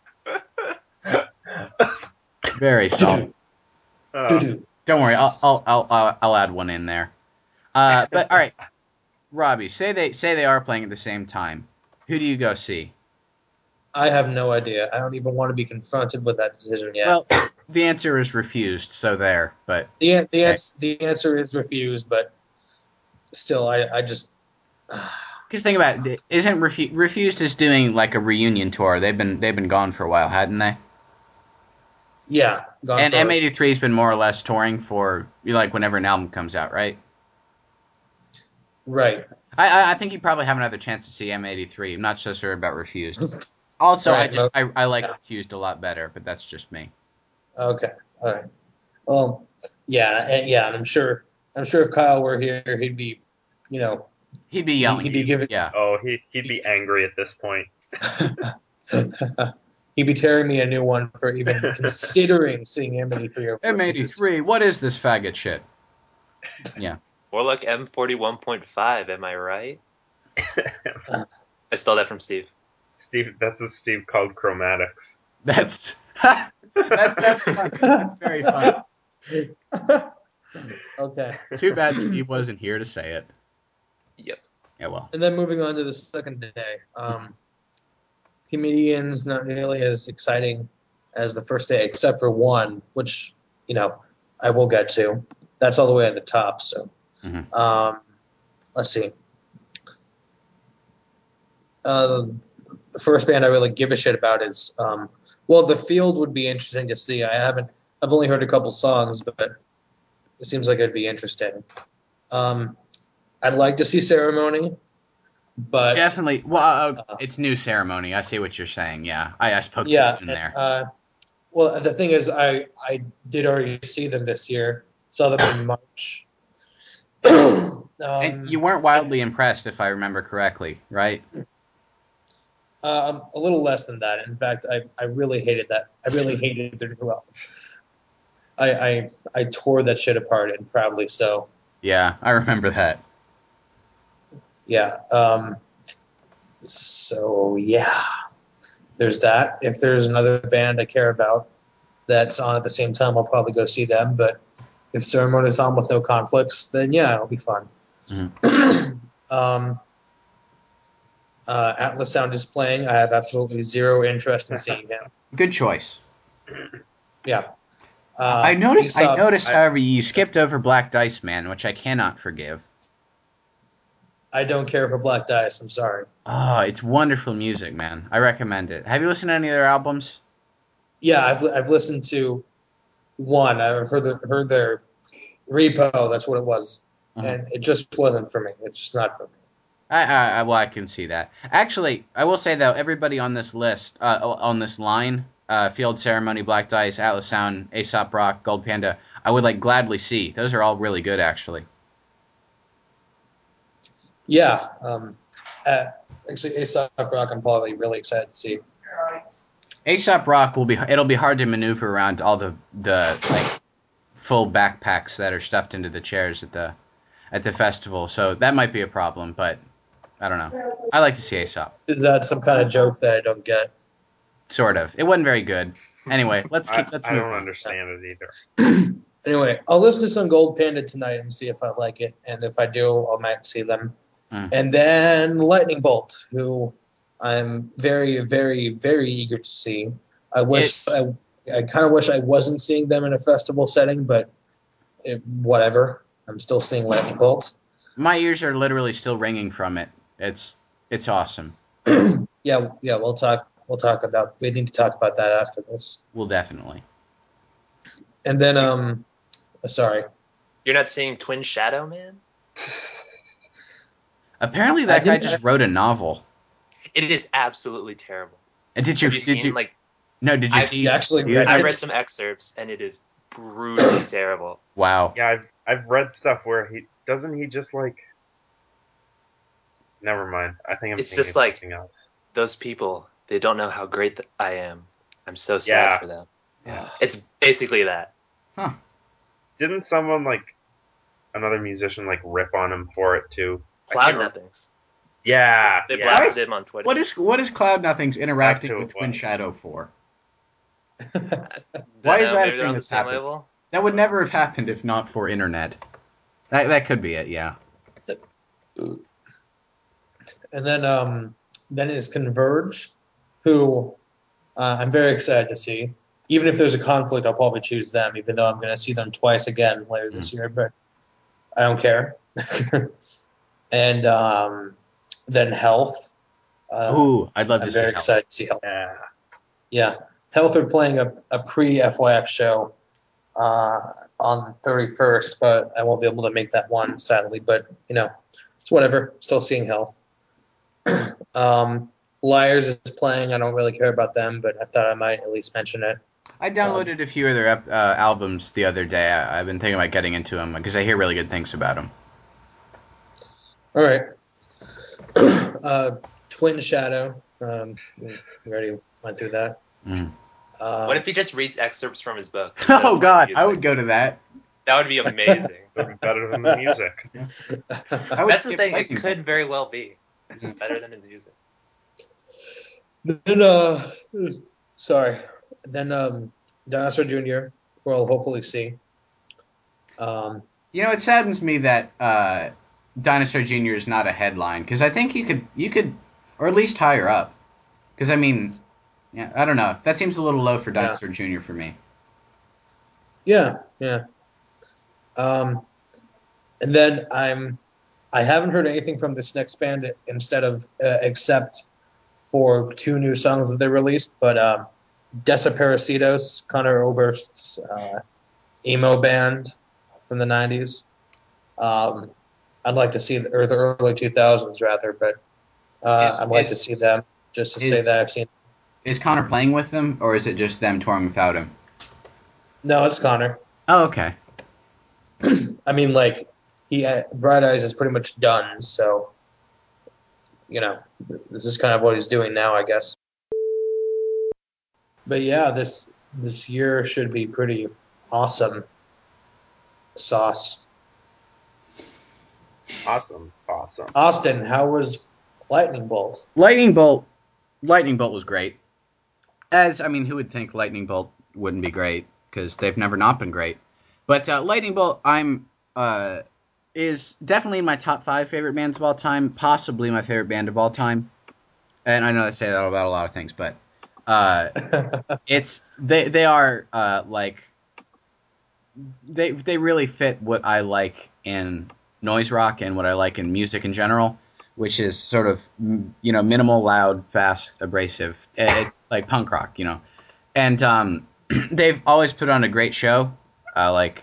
Very solid. Oh, Don't worry, I'll I'll I'll I'll, I'll add one in there. Uh, but all right, Robbie, say they say they are playing at the same time. Who do you go see? I have no idea. I don't even want to be confronted with that decision yet. Well, the answer is Refused, so there. But the the, okay. answer, the answer is Refused, but still, I, I just. Because think about it, isn't Refu- Refused is doing like a reunion tour? They've been they've been gone for a while, hadn't they? Yeah, gone And for M eighty-three has been more or less touring for like whenever an album comes out, right? right. I I, I think you probably have another chance to see M eighty-three. I'm not so sure about Refused. Also, I Right, just I, I like yeah. Refused a lot better, but that's just me. Okay, all right. Well, yeah, and, yeah, and I'm sure. I'm sure if Kyle were here, he'd be, you know, He'd be he, yelling. he'd be giving. Yeah. oh, he he'd be angry at this point. He'd be tearing me a new one for even considering seeing M eighty-three over M Refused. eighty-three, what is this faggot shit? Yeah. More like M forty-one point five, am I right? I stole that from Steve. Steve, that's what Steve called chromatics. That's that's that's fun. That's very fun. Okay. Too bad Steve wasn't here to say it. Yep. Yeah, well. And then moving on to the second day, um, comedians not nearly as exciting as the first day, except for one, which you know I will get to. That's all the way at the top. So, Mhm. um, let's see. Uh, the first band I really give a shit about is um, well, The Field would be interesting to see. I haven't. I've only heard a couple songs, but it seems like it'd be interesting. Um, I'd like to see Ceremony, but Definitely. Well, uh, uh, it's new ceremony. I see what you're saying. Yeah, I, I spoke too yeah. soon and, there. Uh, well, the thing is, I I did already see them this year. Saw them in March. um, And you weren't wildly impressed, if I remember correctly, right? um, a little less than that. In fact, I, I really hated that. I really hated their new album. I, I I tore that shit apart, and proudly so. Yeah, I remember that. Yeah. Um, so yeah, there's that. If there's another band I care about that's on at the same time, I'll probably go see them. But if Ceremony's on with no conflicts, then yeah, it'll be fun. Mhm. um, uh, Atlas Sound is playing. I have absolutely zero interest in seeing him. Good choice. Yeah. Uh, I noticed. I Aesop, noticed, I- however, you skipped over Black Dice Man, which I cannot forgive. I don't care for Black Dice. I'm sorry. Oh, it's wonderful music, man. I recommend it. Have you listened to any of their albums? Yeah, I've I've listened to one. I've heard the, heard their Repo. That's what it was, Mhm. and it just wasn't for me. It's just not for me. I, I, I, well, I can see that. Actually, I will say though, everybody on this list, uh, on this line, uh, Field Ceremony, Black Dice, Atlas Sound, Aesop Rock, Gold Panda, I would like gladly see. Those are all really good, actually. Yeah. Um, uh, actually, Aesop Rock, I'm probably really excited to see. Aesop Rock will be. It'll be hard to maneuver around all the the like full backpacks that are stuffed into the chairs at the at the festival. So that might be a problem, but I don't know. I like to see Aesop. Is that some kind of joke that I don't get? Sort of. It wasn't very good. Anyway, let's I, keep. Let's I move don't on. understand it either. Anyway, I'll listen to some Gold Panda tonight and see if I like it, and if I do, I might see them. Mm. And then Lightning Bolt, who I'm very, very, very eager to see. I wish I, I kind of wish I wasn't seeing them in a festival setting, but it, whatever. I'm still seeing Lightning Bolt. My ears are literally still ringing from it. It's it's awesome. Yeah, yeah, we'll talk. We'll talk about. We need to talk about that after this. Well, definitely. And then, um, sorry. You're not seeing Twin Shadow, man? Apparently, I that guy didn't- just wrote a novel. It is absolutely terrible. And did you? Have you did seen you? like? No, did you I've see? actually the- read I it. read some excerpts, and it is brutally terrible. Wow. Yeah, I've I've read stuff where he doesn't he just like. Never mind. I think I'm It's thinking just of like- something else. Those people, they don't know how great th- I am. I'm so sad Yeah. for them. Yeah. It's basically that. Huh. Didn't someone like another musician like rip on him for it too? I Cloud can't remember- Nothings. Yeah. They yeah. blasted What? him on Twitter. What is what is Cloud Nothings interacting who with it Twin was. Shadow for? Don't Why is know, that a maybe they're thing on the that's same happened? level? That would never have happened if not for internet. That that could be it. Yeah. And then, um, then is Converge, who uh, I'm very excited to see. Even if there's a conflict, I'll probably choose them, even though I'm going to see them twice again later this year. But I don't care. And um, then Health. Uh, Ooh, I'd love I'm to see very Health. excited to see Health. Yeah. Yeah, Health are playing a, a pre F Y F show uh, on the thirty-first, but I won't be able to make that one, sadly. But, you know, it's whatever. Still seeing Health. um, Liars is playing. I don't really care about them, but I thought I might at least mention it. I downloaded a few of their ep- uh, albums the other day. I, I've been thinking about getting into them because I hear really good things about them. All right. uh, Twin Shadow. Um, we already went through that. Mm. Uh, What if he just reads excerpts from his book? instead of Oh playing God, music? I would go to that. That would be amazing. It would be better than the music. I would That's the skip thing. It Lightning could Bolt. very well be better than his music. Then, uh, sorry. Then, um, Dinosaur Junior, who I'll hopefully see. Um, You know, it saddens me that uh, Dinosaur Junior is not a headline because I think you could, you could, or at least higher up. Because I mean, yeah, I don't know. That seems a little low for Yeah. Dinosaur Junior for me. yeah, yeah. Um, and then I'm, I haven't heard anything from this next band instead of uh, except for two new songs that they released. But um, Desaparecidos, Connor Oberst's uh, emo band from the nineties. Um, I'd like to see the, or the early two thousands rather, but uh, Is- I'd like is- to see them just to say is- that I've seen. Is Connor playing with them, or is it just them touring without him? No, it's Connor. Oh, okay. I mean, like he uh, Bright Eyes is pretty much done, so you know this is kind of what he's doing now, I guess. But yeah, this this year should be pretty awesome. Sauce. Awesome. Awesome. Austin, how was Lightning Bolt? Lightning Bolt. Lightning Bolt was great. As I mean, who would think Lightning Bolt wouldn't be great? Because they've never not been great. But uh, Lightning Bolt, I'm uh, is definitely in my top five favorite bands of all time. Possibly my favorite band of all time. And I know I say that about a lot of things, but uh, it's they they are uh, like they they really fit what I like in noise rock and what I like in music in general, which is sort of you know minimal, loud, fast, abrasive, it, like punk rock, you know. And um, they've always put on a great show. Uh, like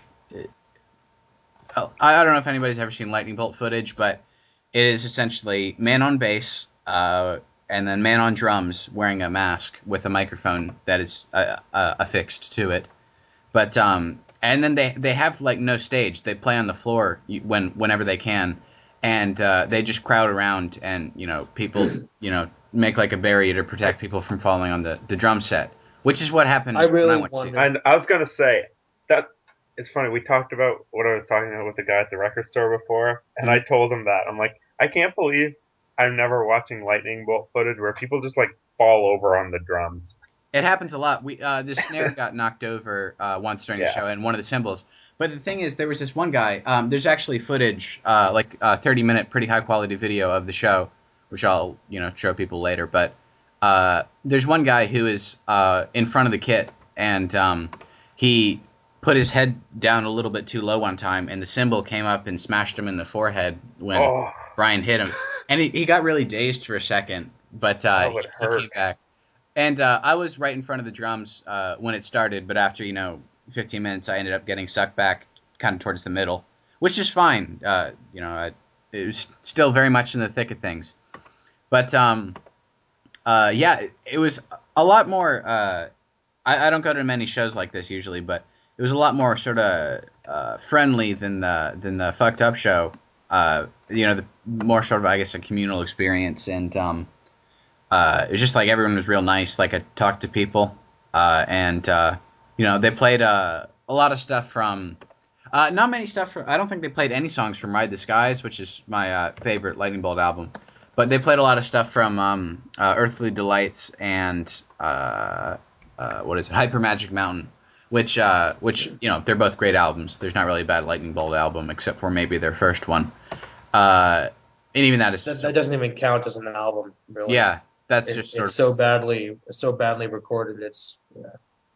I I don't know if anybody's ever seen Lightning Bolt footage, but it is essentially man on bass, uh, and then man on drums wearing a mask with a microphone that is uh, uh, affixed to it. But um, and then they they have like no stage. They play on the floor when whenever they can, and uh, they just crowd around and you know people you know make like a barrier to protect people from falling on the, the drum set, which is what happened I really when I went to see wonder- them. And I was gonna say that it's funny. We talked about what I was talking about with the guy at the record store before, and I told him that I'm like, I can't believe I'm never watching Lightning Bolt footage where people just like fall over on the drums. It happens a lot. We uh, the snare got knocked over uh, once during the Yeah. show, and one of the cymbals. But the thing is, there was this one guy. Um, there's actually footage, uh, like a thirty minute, pretty high quality video of the show, which I'll you know show people later. But uh, there's one guy who is uh, in front of the kit, and um, he put his head down a little bit too low one time, and the cymbal came up and smashed him in the forehead when Oh, Brian hit him. And he, he got really dazed for a second, but uh, that would he, he hurt. came back. And uh, I was right in front of the drums uh, when it started, but after, you know, fifteen minutes, I ended up getting sucked back kind of towards the middle, which is fine. Uh, you know, I, it was still very much in the thick of things. But, um, uh, yeah, it, it was a lot more... Uh, I, I don't go to many shows like this usually, but it was a lot more sort of uh, friendly than the than the Fucked Up show. Uh, you know, the more sort of, I guess, a communal experience, and um, uh, it was just like everyone was real nice. Like I talked to people, uh, and uh, you know, they played uh, a lot of stuff from. Uh, not many stuff. From, I don't think they played any songs from Ride the Skies, which is my uh, favorite Lightning Bolt album. But they played a lot of stuff from um, uh, Earthly Delights and uh, uh, what is it, Hyper Magic Mountain, which uh, which you know, they're both great albums. There's not really a bad Lightning Bolt album except for maybe their first one, uh, and even that is That, that doesn't even count as an album, really. yeah, that's It, just sort it's of so badly, it's so badly recorded. It's yeah,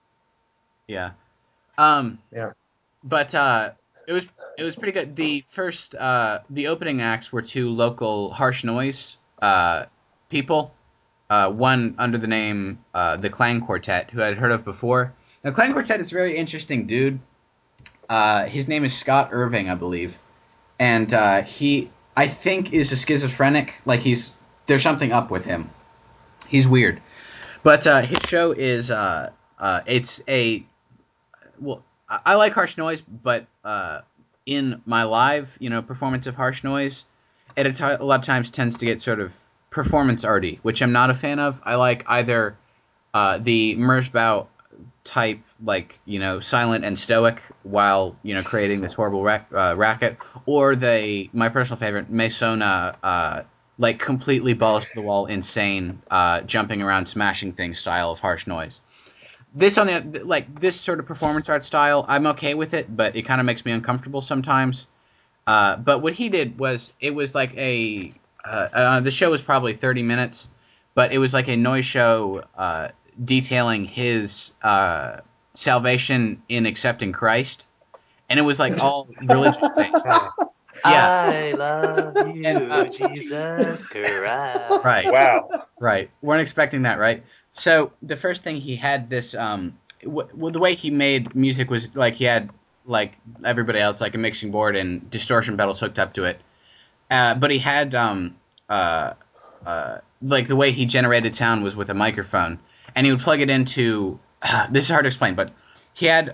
yeah. Um, yeah. but uh, it was it was pretty good. The first uh, the opening acts were two local Harsh Noise uh, people. Uh, one under the name uh, the Clang Quartet, who I'd heard of before. Now, Clang Quartet is a very interesting dude. Uh, his name is Scott Irving, I believe, and uh, he, I think, is a schizophrenic. Like he's there's something up with him. He's weird, but uh, his show is uh, uh, it's a well. I, I like Harsh Noise, but uh, in my live, you know, performance of Harsh Noise, it a, t- a lot of times tends to get sort of performance arty, which I'm not a fan of. I like either uh, the Merzbow type, like, you know, silent and stoic while, you know, creating this horrible rac- uh, racket, or the my personal favorite Mesona, uh, like completely balls to the wall, insane, uh, jumping around, smashing things style of Harsh Noise. This on the like this sort of performance art style, I'm okay with it, but it kind of makes me uncomfortable sometimes. Uh, but what he did was it was like a uh, uh, the show was probably thirty minutes, but it was like a noise show uh, detailing his uh, salvation in accepting Christ, and it was like all religious based. Huh. Yeah, I love and uh, you, Jesus Christ. right, Wow. right. Weren't expecting that, right? So the first thing he had this um, w- well, the way he made music was like he had like everybody else like a mixing board and distortion pedals hooked up to it. Uh, but he had um, uh, uh, like the way he generated sound was with a microphone, and he would plug it into. Uh, this is hard to explain, but he had,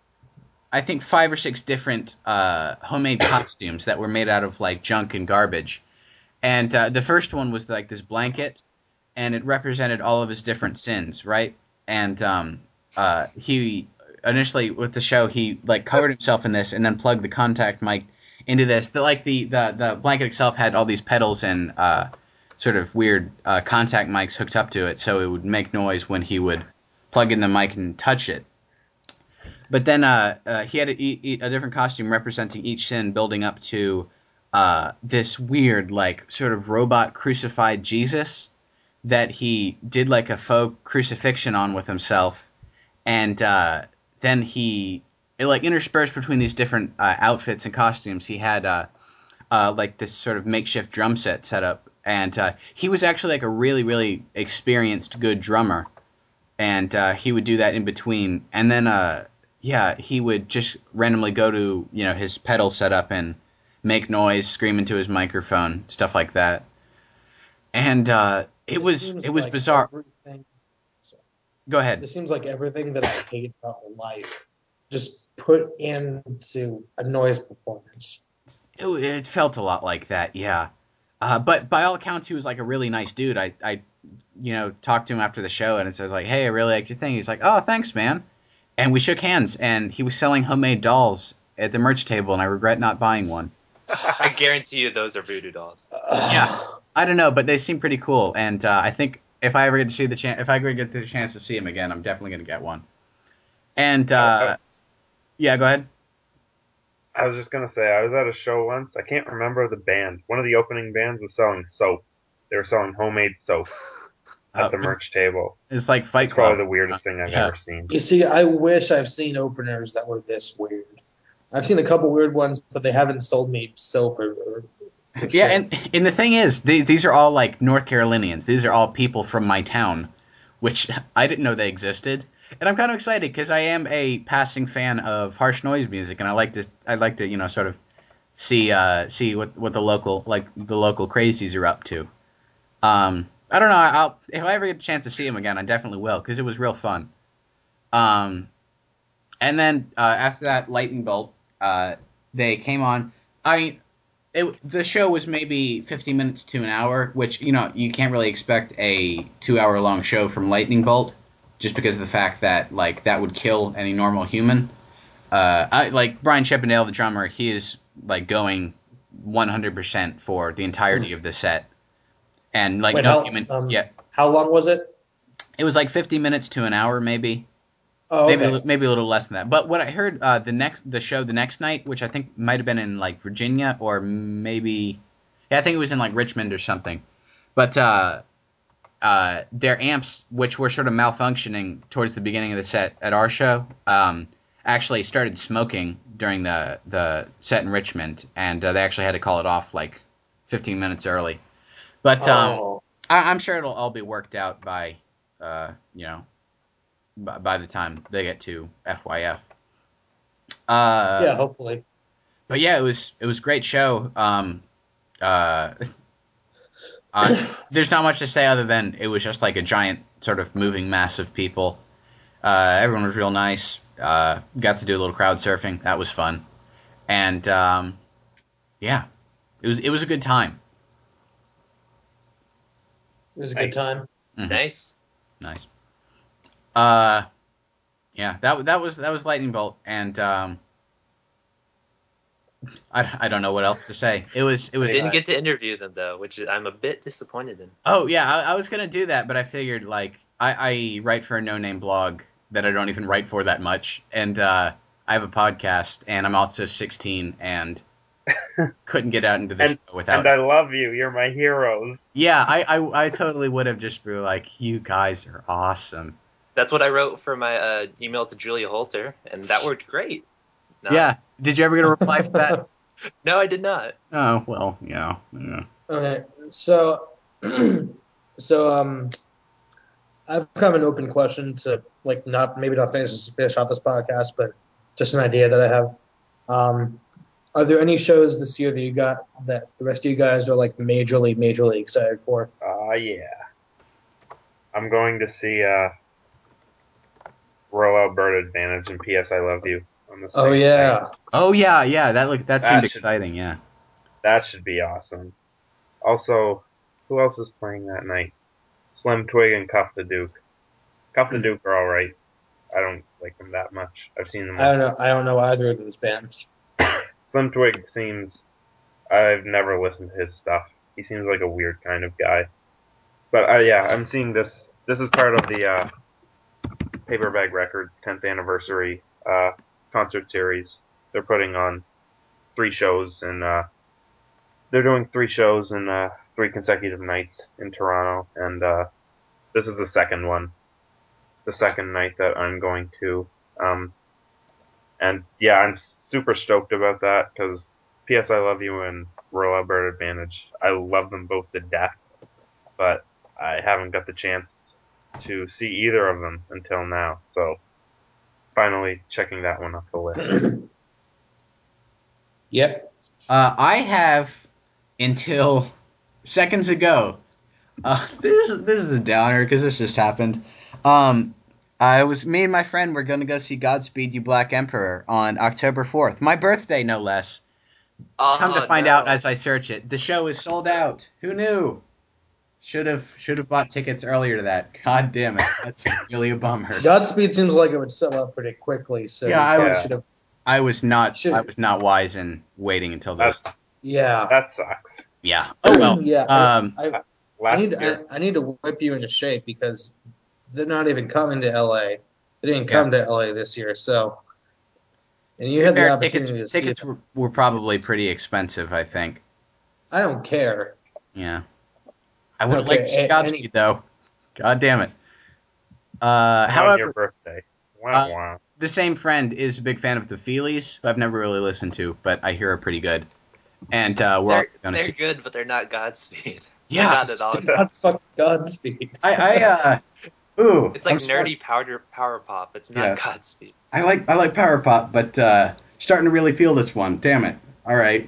I think, five or six different uh, homemade costumes that were made out of like junk and garbage. And uh, the first one was like this blanket, and it represented all of his different sins, right? And um, uh, he initially with the show he like covered himself in this, and then plugged the contact mic into this. The like the the the blanket itself had all these pedals and uh, sort of weird uh, contact mics hooked up to it, so it would make noise when he would plug in the mic and touch it. But then uh, uh, he had a, a different costume representing each sin, building up to uh, this weird, like, sort of robot crucified Jesus that he did like a faux crucifixion on with himself, and uh, then he it, like interspersed between these different uh, outfits and costumes. He had uh, uh, like this sort of makeshift drum set set up, and uh, he was actually like a really, really experienced, good drummer, and uh, he would do that in between, and then uh, yeah, he would just randomly go to, you know, his pedal setup and make noise, scream into his microphone, stuff like that, and uh, it This was it seems was like bizarre. everything. Sorry. Go ahead. This seems like everything that I hate about life, just put into a noise performance. It, it felt a lot like that, yeah. Uh, but by all accounts, he was like a really nice dude. I, I, you know, talked to him after the show, and it says like, "Hey, I really liked your thing." He's like, "Oh, thanks, man." And we shook hands, and he was selling homemade dolls at the merch table, and I regret not buying one. I guarantee you those are voodoo dolls. Yeah, I don't know, but they seem pretty cool, and uh, I think if I ever get to see the chance, if I ever get the chance to see him again, I'm definitely gonna get one. And I, I, uh, yeah, go ahead. I was just gonna say I was at a show once. I can't remember the band. One of the opening bands was selling soap. They were selling homemade soap. at the merch table. It's like Fight It's Club. probably the weirdest thing I've Yeah. ever seen. You see, I wish I've seen openers that were this weird. I've seen a couple weird ones, but they haven't sold me soap or, or, or Yeah, shit. and and the thing is, they, these are all like North Carolinians. These are all people from my town, which I didn't know they existed. And I'm kind of excited because I am a passing fan of harsh noise music, and I like to I like to you know sort of see uh, see what, what the local like the local crazies are up to. Um, I don't know. I'll if I ever get a chance to see them again, I definitely will because it was real fun. Um, and then uh, after that lightning bolt, uh, they came on. I mean, it, the show was maybe fifteen minutes to an hour, which you know you can't really expect a two hour long show from Lightning Bolt, just because of the fact that like that would kill any normal human. Uh, I like Brian Chippendale, the drummer. He is like going one hundred percent for the entirety of the set, and like Wait, no how, human. um, Yeah, how long was it? it was like fifty minutes to an hour, maybe. Oh, Maybe okay. maybe a little less than that. But what I heard uh, the next the show the next night, which I think might have been in like Virginia or maybe yeah, I think it was in like Richmond or something. But uh, uh, their amps, which were sort of malfunctioning towards the beginning of the set at our show, um, actually started smoking during the the set in Richmond, and uh, they actually had to call it off like fifteen minutes early. But um, Oh, I, I'm sure it'll all be worked out by uh, you know by, by the time they get to F Y F. Uh, yeah, hopefully. but yeah, it was it was a great show. Um, uh, uh, there's not much to say other than it was just like a giant sort of moving mass of people. Uh, everyone was real nice. Uh, got to do a little crowd surfing. That was fun. And um, yeah, it was it was a good time. It was a good Nice. time. Mhm. Nice. Nice. Uh, yeah, that that was that was Lightning Bolt, and um, I, I don't know what else to say. It was it was. Didn't Uh, get to interview them though, which I'm a bit disappointed in. oh yeah, I, I was gonna do that, but I figured like I, I write for a no name blog that I don't even write for that much, and uh, I have a podcast, and I'm also sixteen, and couldn't get out into the And show without. and I love you. You're my heroes. Yeah, I, I I totally would have just been like, you guys are awesome. That's what I wrote for my uh, email to Julia Holter, and that worked great. No, Yeah. Did you ever get a reply for that? no, I did not. Oh well, yeah. yeah. Okay, so, so um, I've kind of an open question to like not maybe not finish finish off this podcast, but just an idea that I have. Um, are there any shows this year that you got that the rest of you guys are like majorly, majorly excited for? Ah, uh, yeah. I'm going to see uh, Royal Alberta Advantage and P S I Love You on the same Oh night. yeah, Oh yeah, yeah. That look that, That seemed should- exciting. Yeah. That should be awesome. Also, who else is playing that night? Slim Twig and Cuff the Duke. Cuff the Hmm. Duke are all right. I don't like them that much. I've seen them. I don't know. I don't know either of those bands. Slim Twig seems. I've never listened to his stuff. He seems like a weird kind of guy. But uh, yeah, I'm seeing this. This is part of the uh, Paperbag Records tenth anniversary uh, concert series. They're putting on three shows, and uh, they're doing three shows in uh, three consecutive nights in Toronto, and uh, this is the second one, the second night that I'm going to. Um, and yeah, I'm super stoked about that because P S I Love You and Royal Alberta Advantage, I love them both to death, but I haven't got the chance to see either of them until now. So finally checking that one off the list. Yep. Uh, I have until seconds ago. Uh, this is this is a downer because this just happened. Um, I was me and my friend were going to go see Godspeed You Black Emperor on October fourth, my birthday no less. Oh, Come to find no. out as I search it, the show is sold out. Who knew? Should have should have bought tickets earlier to that. God damn it, that's really a bummer. Godspeed seems like it would sell out pretty quickly, so Yeah, you I probably was- should have. I was not Should- I was not wise in waiting until those. That's Yeah. that sucks. Yeah. Oh well. yeah. Um. I, I, I Last need year, I, I need to whip you into shape because they're not even coming to L A. They didn't Yeah. come to L A this year, so and To you be had the fair, opportunity tickets to see tickets it. were, were probably pretty expensive. I think. I don't care. Yeah. I would Okay, like to see a- Godspeed any- though. God damn it. Uh, On however, your birthday. Wow, uh, wow. the same friend is a big fan of the Feelies, who I've never really listened to, but I hear are pretty good. And uh, we're They're also going to they're see. good, but they're not Godspeed. Yeah. They're not at all God, Godspeed. fuck Godspeed. I, I uh, ooh, It's I'm like starting. nerdy power power pop. It's not Yeah. Godspeed. I like I like power pop, but uh, starting to really feel this one. Damn it! All right.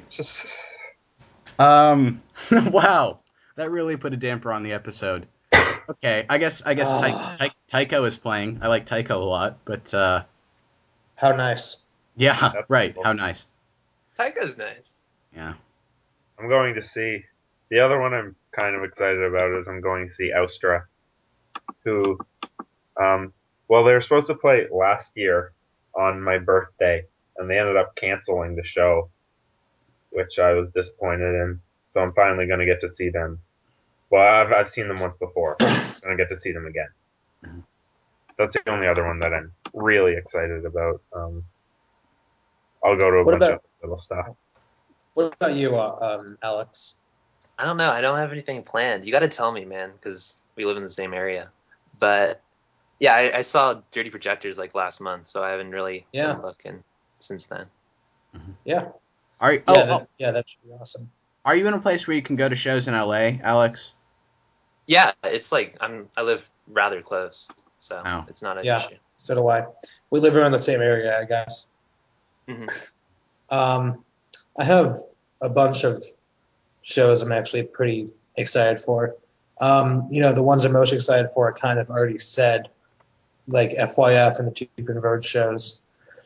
Um. Wow, that really put a damper on the episode. Okay, I guess I guess Ty- Ah, Ty- Tycho is playing. I like Tycho a lot, but uh, how nice. yeah, That's right. cool. How nice. Tycho's nice. Yeah. I'm going to see. The other one I'm kind of excited about is I'm going to see Austra, who, um, well, they were supposed to play last year on my birthday, and they ended up canceling the show, which I was disappointed in. So I'm finally going to get to see them. Well, I've I've seen them once before. I'm going to get to see them again. Mhm. That's the only other one that I'm really excited about. Um, I'll go to a What bunch about of little stuff. what about you, uh, um, Alex? I don't know. I don't have anything planned. You got to tell me, man, because we live in the same area. But yeah, I, I saw Dirty Projectors like last month, so I haven't really Yeah, been looking since then. yeah, Are you, yeah, oh, oh that, yeah. That should be awesome. are you in a place where you can go to shows in L A, Alex? Yeah, it's like I'm I live rather close, so Oh. it's not an Yeah, issue. so do I. We live around the same area, I guess. Hmm. Um, I have a bunch of shows I'm actually pretty excited for. Um, you know, the ones I'm most excited for, I kind of already said, like F Y F and the two Converge shows.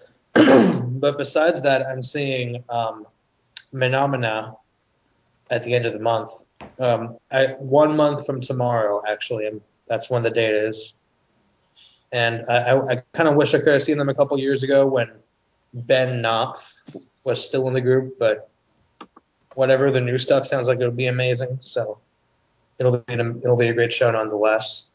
But besides that, I'm seeing um, Phenomena at the end of the month. Um, I, one month from tomorrow, actually, and that's when the date is. And I, I, I kind of wish I could have seen them a couple years ago when Ben Knopf was still in the group, but whatever, the new stuff sounds like it'll be amazing. So it'll be an, it'll be a great show nonetheless.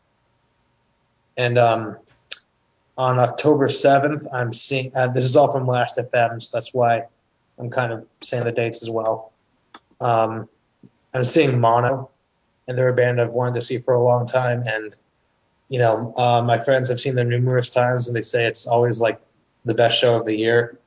And um, on October seventh, I'm seeing. Uh, this is all from Last F M, so that's why I'm kind of saying the dates as well. Um, I'm seeing Mono, and they're a band I've wanted to see for a long time. And you know, uh, my friends have seen them numerous times, and they say it's always like the best show of the year.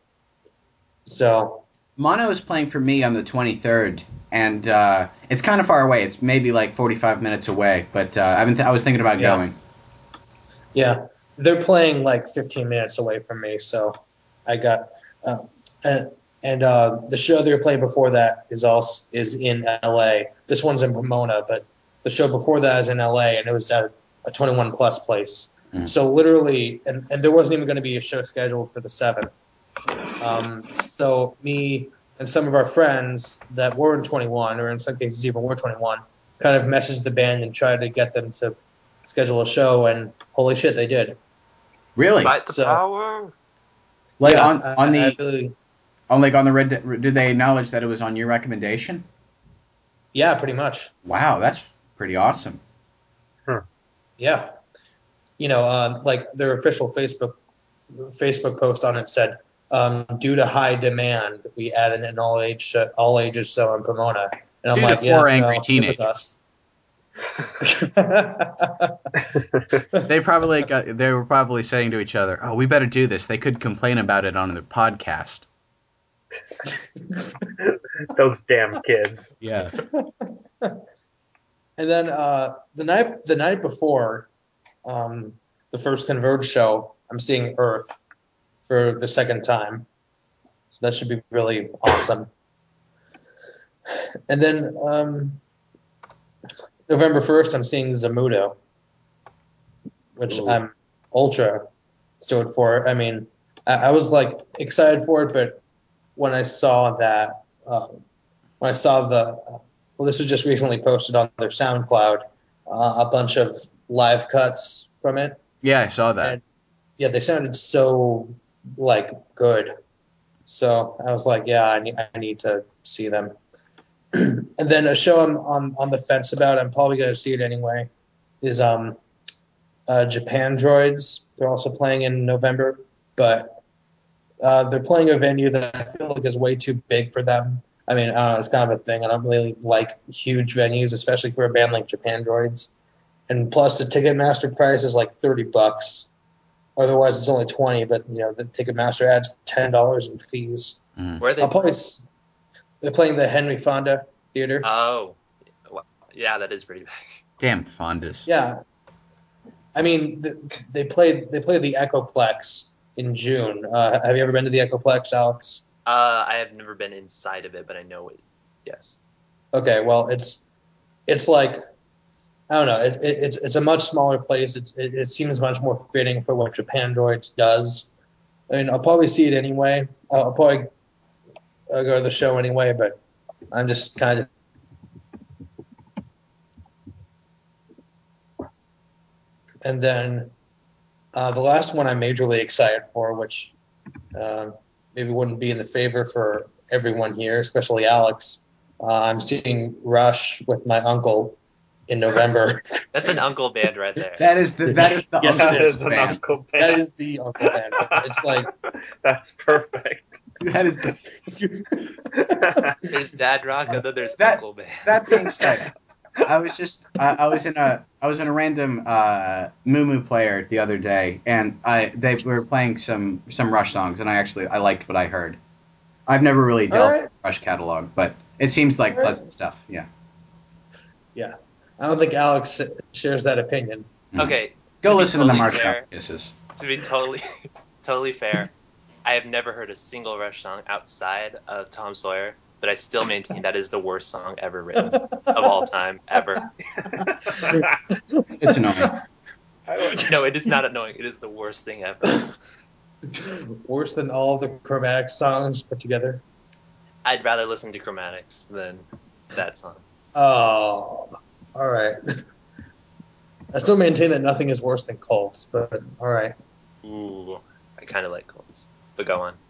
So Mono is playing for me on the twenty-third, and uh, it's kind of far away. It's maybe like forty-five minutes away, but uh, I've been th- I was thinking about yeah, going. yeah, they're playing like fifteen minutes away from me. So I got uh, and and uh, the show they were playing before that is also is in L A. This one's in Pomona, but the show before that is in L A, and it was at a twenty-one plus place. Mm. So literally, and, and there wasn't even going to be a show scheduled for the seventh. Um, so me and some of our friends that were in twenty-one, or in some cases even were twenty-one, kind of messaged the band and tried to get them to schedule a show, and holy shit, they did. Really? Fight the So power. Like yeah, on on I, I the really, on like on the red? Did they acknowledge that it was on your recommendation? yeah, pretty much, Wow, that's pretty awesome. Huh. yeah. You know, uh, like their official Facebook Facebook post on it said, um, due to high demand, we added an all age all ages show in Pomona, and I'm Due to like, yeah, four angry no, it was teenagers, us. they probably got, they were probably saying to each other, "Oh, we better do this." They could complain about it on their podcast. Those damn kids. Yeah. And then uh, the night the night before um, the first Converge show, I'm seeing Earth for the second time, so that should be really awesome. And then um, November first, I'm seeing Zamudo, which Ooh. I'm ultra stoked for. I mean, I, I was like excited for it, but when I saw that, um, when I saw the, well, this was just recently posted on their SoundCloud, uh, a bunch of live cuts from it, Yeah, I saw that. and yeah, they sounded so like good. So I was like, yeah, I need, I need to see them. And then a show I'm on on the fence about. I'm probably going to see it anyway. Is um uh, Japan Droids. They're also playing in November, but uh, they're playing a venue that I feel like is way too big for them. I mean, uh, it's kind of a thing. I don't really like huge venues, especially for a band like Japan Droids. and plus the Ticketmaster price is like thirty bucks. Otherwise, it's only twenty. But you know, the Ticketmaster adds ten dollars in fees. Mm. Where are they? I'll probably. They're playing the Henry Fonda Theater. Oh, well, yeah, that is pretty big. Damn Fondas. Yeah, I mean, th- they played they played the Echoplex in June. Uh, have you ever been to the Echoplex, Alex? Uh, I have never been inside of it, but I know it. Yes. Okay, well, it's it's like I don't know. It, it, it's it's a much smaller place. It's it, it seems much more fitting for what Japan Droids does. I mean, I'll probably see it anyway. I'll, I'll probably uh, go to the show anyway, but I'm just kind of. And then uh, the last one I'm majorly excited for, which uh, maybe wouldn't be in the favor for everyone here, especially Alex. Uh, I'm seeing Rush with my uncle in November. That's an uncle band right there. That is the that is the Yes, uncle That is an band. uncle band. That is the uncle band. It's like That's perfect. That is the There's dad rock, and then there's That- uncle band. that being said, I was just I, I was in a I was in a random uh, Moo player the other day, and I they were playing some some Rush songs, and I actually I liked what I heard. I've never really delved Alright. into the Rush catalog, but it seems like Alright. pleasant stuff. Yeah. yeah. I don't think Alex shares that opinion. Mhm. Okay, Go to be listen to the totally Marshmallow fair- Kisses. to be totally, totally fair, I have never heard a single Rush song outside of Tom Sawyer, but I still maintain that is the worst song ever written of all time, ever. It's annoying. I like- No, it is not annoying. It is the worst thing ever. Worse than all the Chromatic songs put together. I'd rather listen to Chromatics than that song. Oh, all right. I still maintain that nothing is worse than cults, but all right. Ooh, I kind of like Colts, but go on.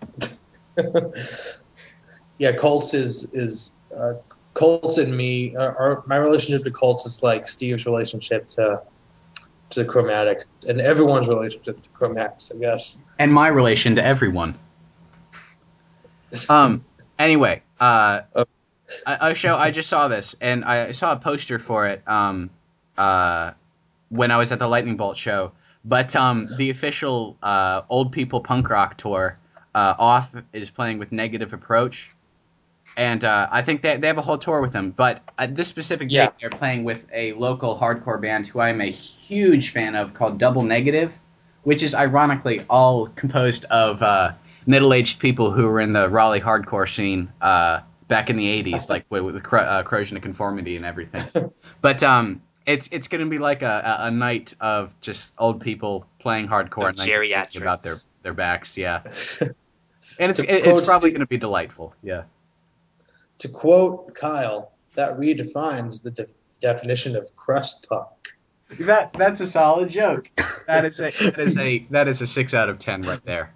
Yeah, Colts is is uh, Colts and me. Are, are, my relationship to Colts is like Steve's relationship to to Chromatics, and everyone's relationship to Chromatics, I guess. And my relation to everyone. Um. Anyway, uh, Oh. I, I show. I just saw this, and I saw a poster for it. Um, uh, when I was at the Lightning Bolt show, but um, the official uh old people punk rock tour, uh, Off is playing with Negative Approach, and uh, I think they they have a whole tour with them. But at this specific date, Yeah. they're playing with a local hardcore band who I'm a huge fan of called Double Negative, which is ironically all composed of uh, middle-aged people who were in the Raleigh hardcore scene uh, back in the eighties, like with, with cor- uh, Corrosion of Conformity and everything. But um, it's it's going to be like a, a, a night of just old people playing hardcore and then Geriatrics. thinking about their, their backs, yeah. And it's To it, it's quote probably Steve- going to be delightful, yeah. To quote Kyle, that redefines the de- definition of crust punk. That that's a solid joke. That is a that is a that is a six out of ten right there.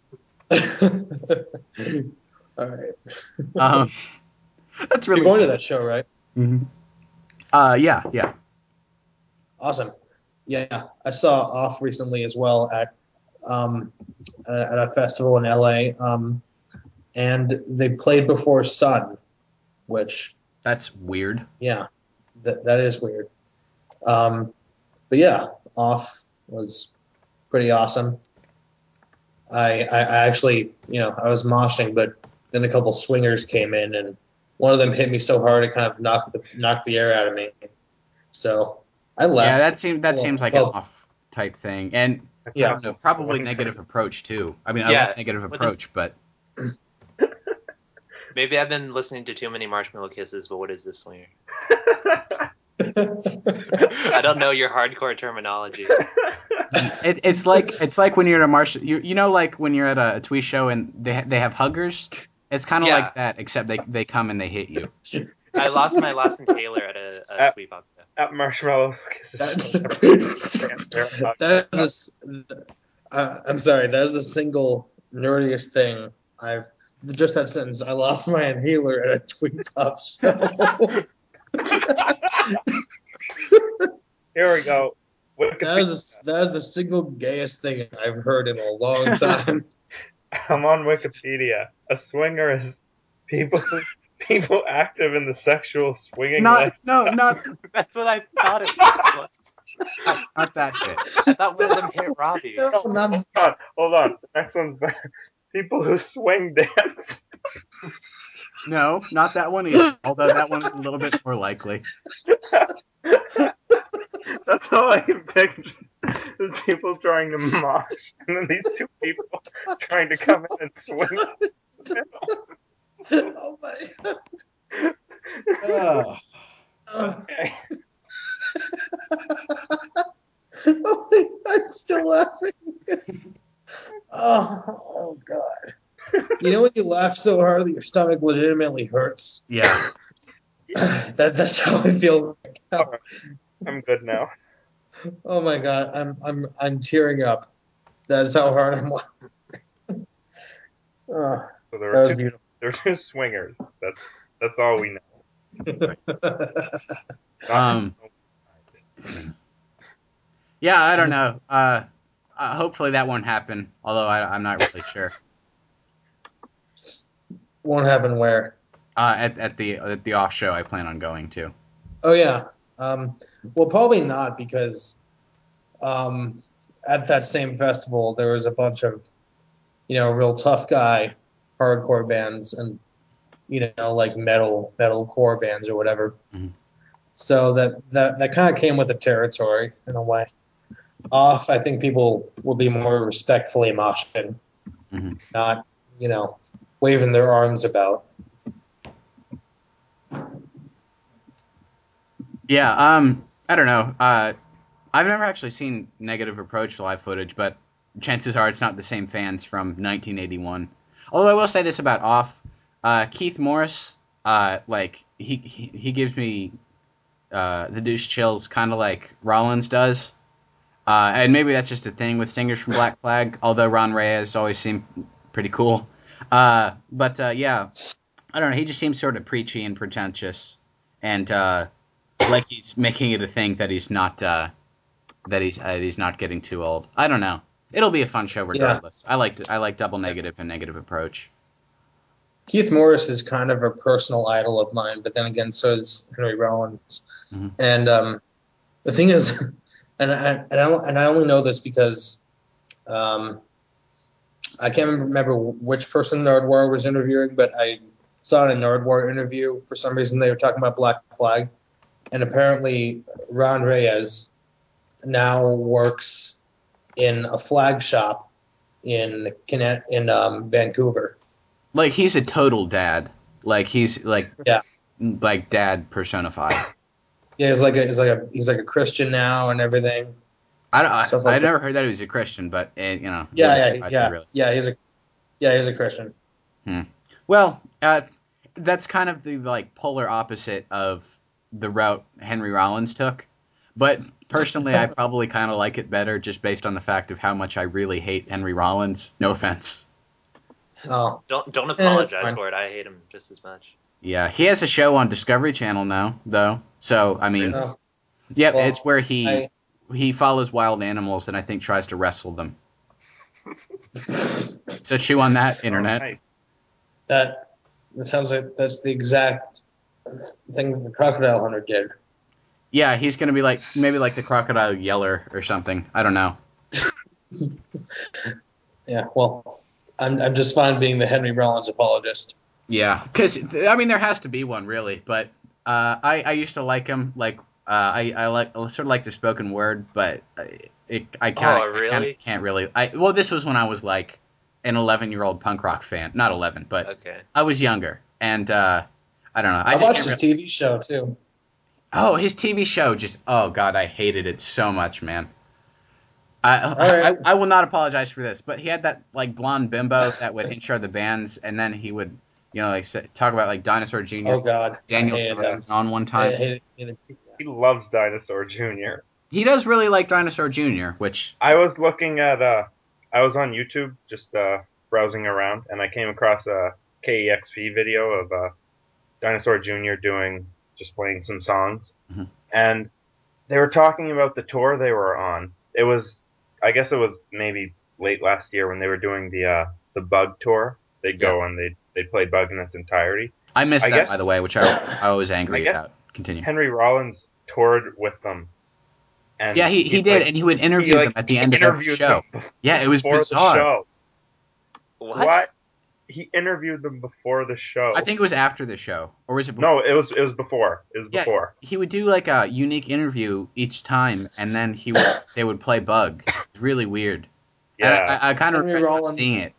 All right. Um, that's really You're going to that show, right? Mhm. Uh, yeah, yeah. Awesome. Yeah, I saw Off recently as well at um, at a festival in L A. Um, and they played before Sun, which That's weird. yeah, that that is weird. Um, but yeah, Off was pretty awesome. I, I I actually you know I was moshing, but then a couple swingers came in, and one of them hit me so hard it kind of knocked the knocked the air out of me. So I left. Yeah, that seems that Well- seems like well, an off type thing, and Yeah. I don't know, probably Swingers. Negative Approach too. I mean, I Yeah, love Negative what Approach, but Maybe I've been listening to too many Marshmallow Kisses, but what is this swinger? I don't know your hardcore terminology. it, it's like it's like when you're at a marsh. You you know, like when you're at a, a Twee show and they ha- they have huggers. It's kind of Yeah. like that, except they they come and they hit you. I lost my Lawson Taylor at a, a Uh, Twee Pop show. At Marshmallow Kisses. That's That's that's the s- uh, I'm sorry. That is the single nerdiest thing I've just that sentence. I lost my inhaler at a Twin Pop show. Here we go. That is that is the single gayest thing I've heard in a long time. I'm on Wikipedia. A swinger is people people active in the sexual swinging Not life. no not That's what I thought it was. not that shit. I thought one of them hit Robbie. No, Hold not on, hold on. The next one's better. People who swing dance. No, not that one either. Although that one's a little bit more likely. That's all I can picture. Is people trying to mosh, and then these two people trying to come in and swing. oh my god. Oh. Okay. Oh my, I'm still laughing. oh, oh god. You know when you laugh so hard that your stomach legitimately hurts? Yeah. that that's how I feel right now. All right. I'm good now. Oh my god, I'm I'm I'm tearing up. That's how hard I'm laughing. Oh, So there that are was two. beautiful. There are two swingers. That's that's all we know. Not Um. Yeah, I don't know. Uh, uh, hopefully that won't happen. Although I, I'm not really sure. Won't happen where? Uh, at at the at the off show I plan on going to. Oh yeah. Um, well, probably not because um, at that same festival there was a bunch of you know real tough guy hardcore bands and you know like metal metal core bands or whatever. Mhm. So that that that kind of came with the territory in a way. Off, I think people will be more respectfully moshing, Mhm. not you know waving their arms about. Yeah. Um. I don't know. Uh. I've never actually seen Negative Approach live footage, but chances are it's not the same fans from nineteen eighty-one. Although I will say this about Off, uh, Keith Morris, uh, like he he, he gives me uh, the douche chills, kind of like Rollins does. Uh, and maybe that's just a thing with singers from Black Flag. Although Ron Reyes always seemed pretty cool. Uh, but uh, yeah, I don't know. He just seems sort of preachy and pretentious, and uh, like he's making it a thing that he's not. Uh, that he's uh, he's not getting too old. I don't know. It'll be a fun show Yeah, regardless. I like I like Double Negative and Negative Approach. Keith Morris is kind of a personal idol of mine, but then again, so is Henry Rollins. Mm-hmm. And um, the thing is, and I, and I and I only know this because um, I can't remember which person Nardwuar was interviewing, but I saw in a Nardwuar interview for some reason they were talking about Black Flag, and apparently Ron Reyes now works in a flag shop in in um, Vancouver. Like he's a total dad. Like he's like Yeah, like dad personified. yeah, he's like a he's like a he's like a Christian now and everything. I, I Stuff I like that. never heard that he was a Christian, but it, you know, it wouldn't Yeah, yeah, surprise me yeah, really. yeah. He's a yeah, he's a Christian. Hmm. Well, uh, that's kind of the like polar opposite of the route Henry Rollins took. But personally, I probably kind of like it better just based on the fact of how much I really hate Henry Rollins. No offense. Oh, Don't don't eh, it's apologize fine. for it. I hate him just as much. Yeah, he has a show on Discovery Channel now, though. So I mean, Really? Oh, yep, it's well, where he I he follows wild animals and I think tries to wrestle them. So chew on that, Oh, internet. nice. that that sounds like that's the exact thing the crocodile hunter did. Yeah, he's gonna be like maybe like the Crocodile Yeller or something. I don't know. Yeah, well, I'm I'm just fine being the Henry Rollins apologist. Yeah, because I mean there has to be one really, but uh, I I used to like him. Like uh, I I like I sort of like the spoken word, but it I kind Oh, of I kind of really? can't really. I well this was when I was like an eleven year old punk rock fan, not eleven, but Okay. I was younger, and uh, I don't know. I I just watched can't his really. T V show too. Oh, his T V show just oh god, I hated it so much, man. All I, right. I I will not apologize for this, but he had that like blonde bimbo that would intro the bands, and then he would you know like say, talk about like Dinosaur Junior Oh God, I Daniel hated Yeah. him. Johnston on one I time. hated, hated He loves Dinosaur Junior He does really like Dinosaur Junior, which I was looking at uh I was on YouTube just uh browsing around and I came across a K E X P video of uh Dinosaur Junior doing just playing some songs. Mhm. And they were talking about the tour they were on. It was I guess it was maybe late last year when they were doing the uh the Bug tour. They'd yeah go and they they play Bug in its entirety. I missed I that, guess- by the way, which I I was angry I guess about. Continue. Henry Rollins toured with them. And Yeah, he, he did, like, and he would interview he, like, them at the end of every interviewed show. them Yeah, it was before bizarre. the show. What? He interviewed them before the show. I think it was after the show, or was it? Before? No, it was it was before. It was Yeah, before. he would do like a unique interview each time, and then he would they would play Bug. It's really weird. And Yeah. I, I, I kind of Henry regret not Rollins- seeing it.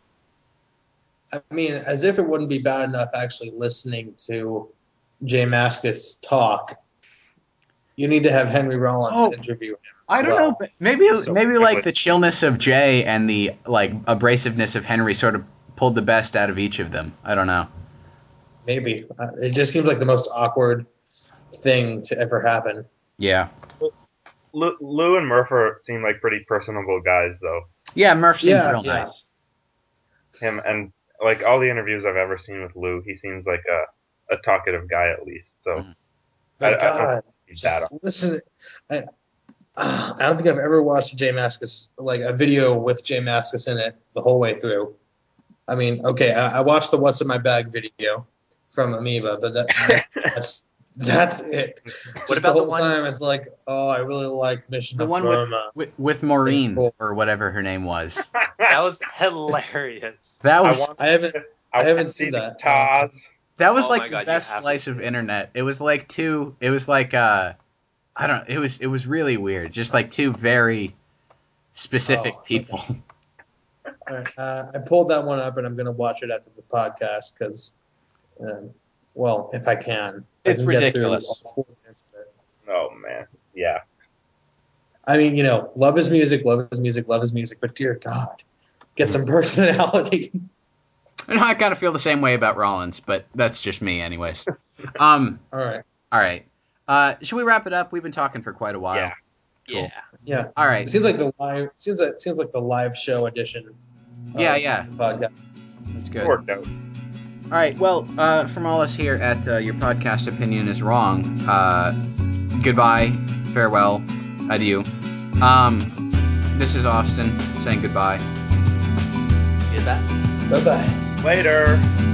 I mean, as if it wouldn't be bad enough actually listening to Jay Mascis talk. You need to have Henry Rollins Oh, interview him. I as don't well. know, but maybe So maybe like the privileged. chillness of Jay and the like abrasiveness of Henry sort of pulled the best out of each of them. I don't know. Maybe. Uh, It just seems like the most awkward thing to ever happen. Yeah, Lou, Lou and Murphy seem like pretty personable guys, though. yeah. Murph seems Yeah, real yeah. nice. Him and like all the interviews I've ever seen with Lou, he seems like a, a talkative guy at least. So Mhm. But I, I don't God, need that. just listen. I, uh, I don't think I've ever watched a Jay Mascis, like a video with Jay Mascis in it the whole way through. I mean, okay, I, I watched the "What's in My Bag" video from Amoeba, but that, that that's that's it. What Just about the the whole one? time? It's like, oh, I really like Mission The of one with, Burma. with with Maureen cool. or whatever her name was. That was hilarious. That I was want. I haven't. I, I want haven't to see seen the that. guitars. that was Oh like my the God, you best have to slice see of it. internet. It was like two. It was like uh, I don't. It was it was really weird. Just like two very specific Oh, okay. people. All right, uh, I pulled that one up, and I'm going to watch it after the podcast because, um, well, if I can, It's I can get through ridiculous. all four minutes of it. Oh man, yeah. I mean, you know, love his music, love his music, love his music, but dear God, get some personality. You know, I kind of feel the same way about Rollins, but that's just me, anyways. Um. All right, All right. Uh, should we wrap it up? We've been talking for quite a while. Yeah. Cool. Yeah. yeah. All right. It seems like the live seems like seems like the live show edition. of Yeah, yeah. the podcast. That's It good. worked out. All right. Well, uh, from all us here at uh, Your Podcast Opinion is Wrong, uh, goodbye, farewell, adieu. Um, this is Austin saying goodbye. Get that? Bye bye. Later.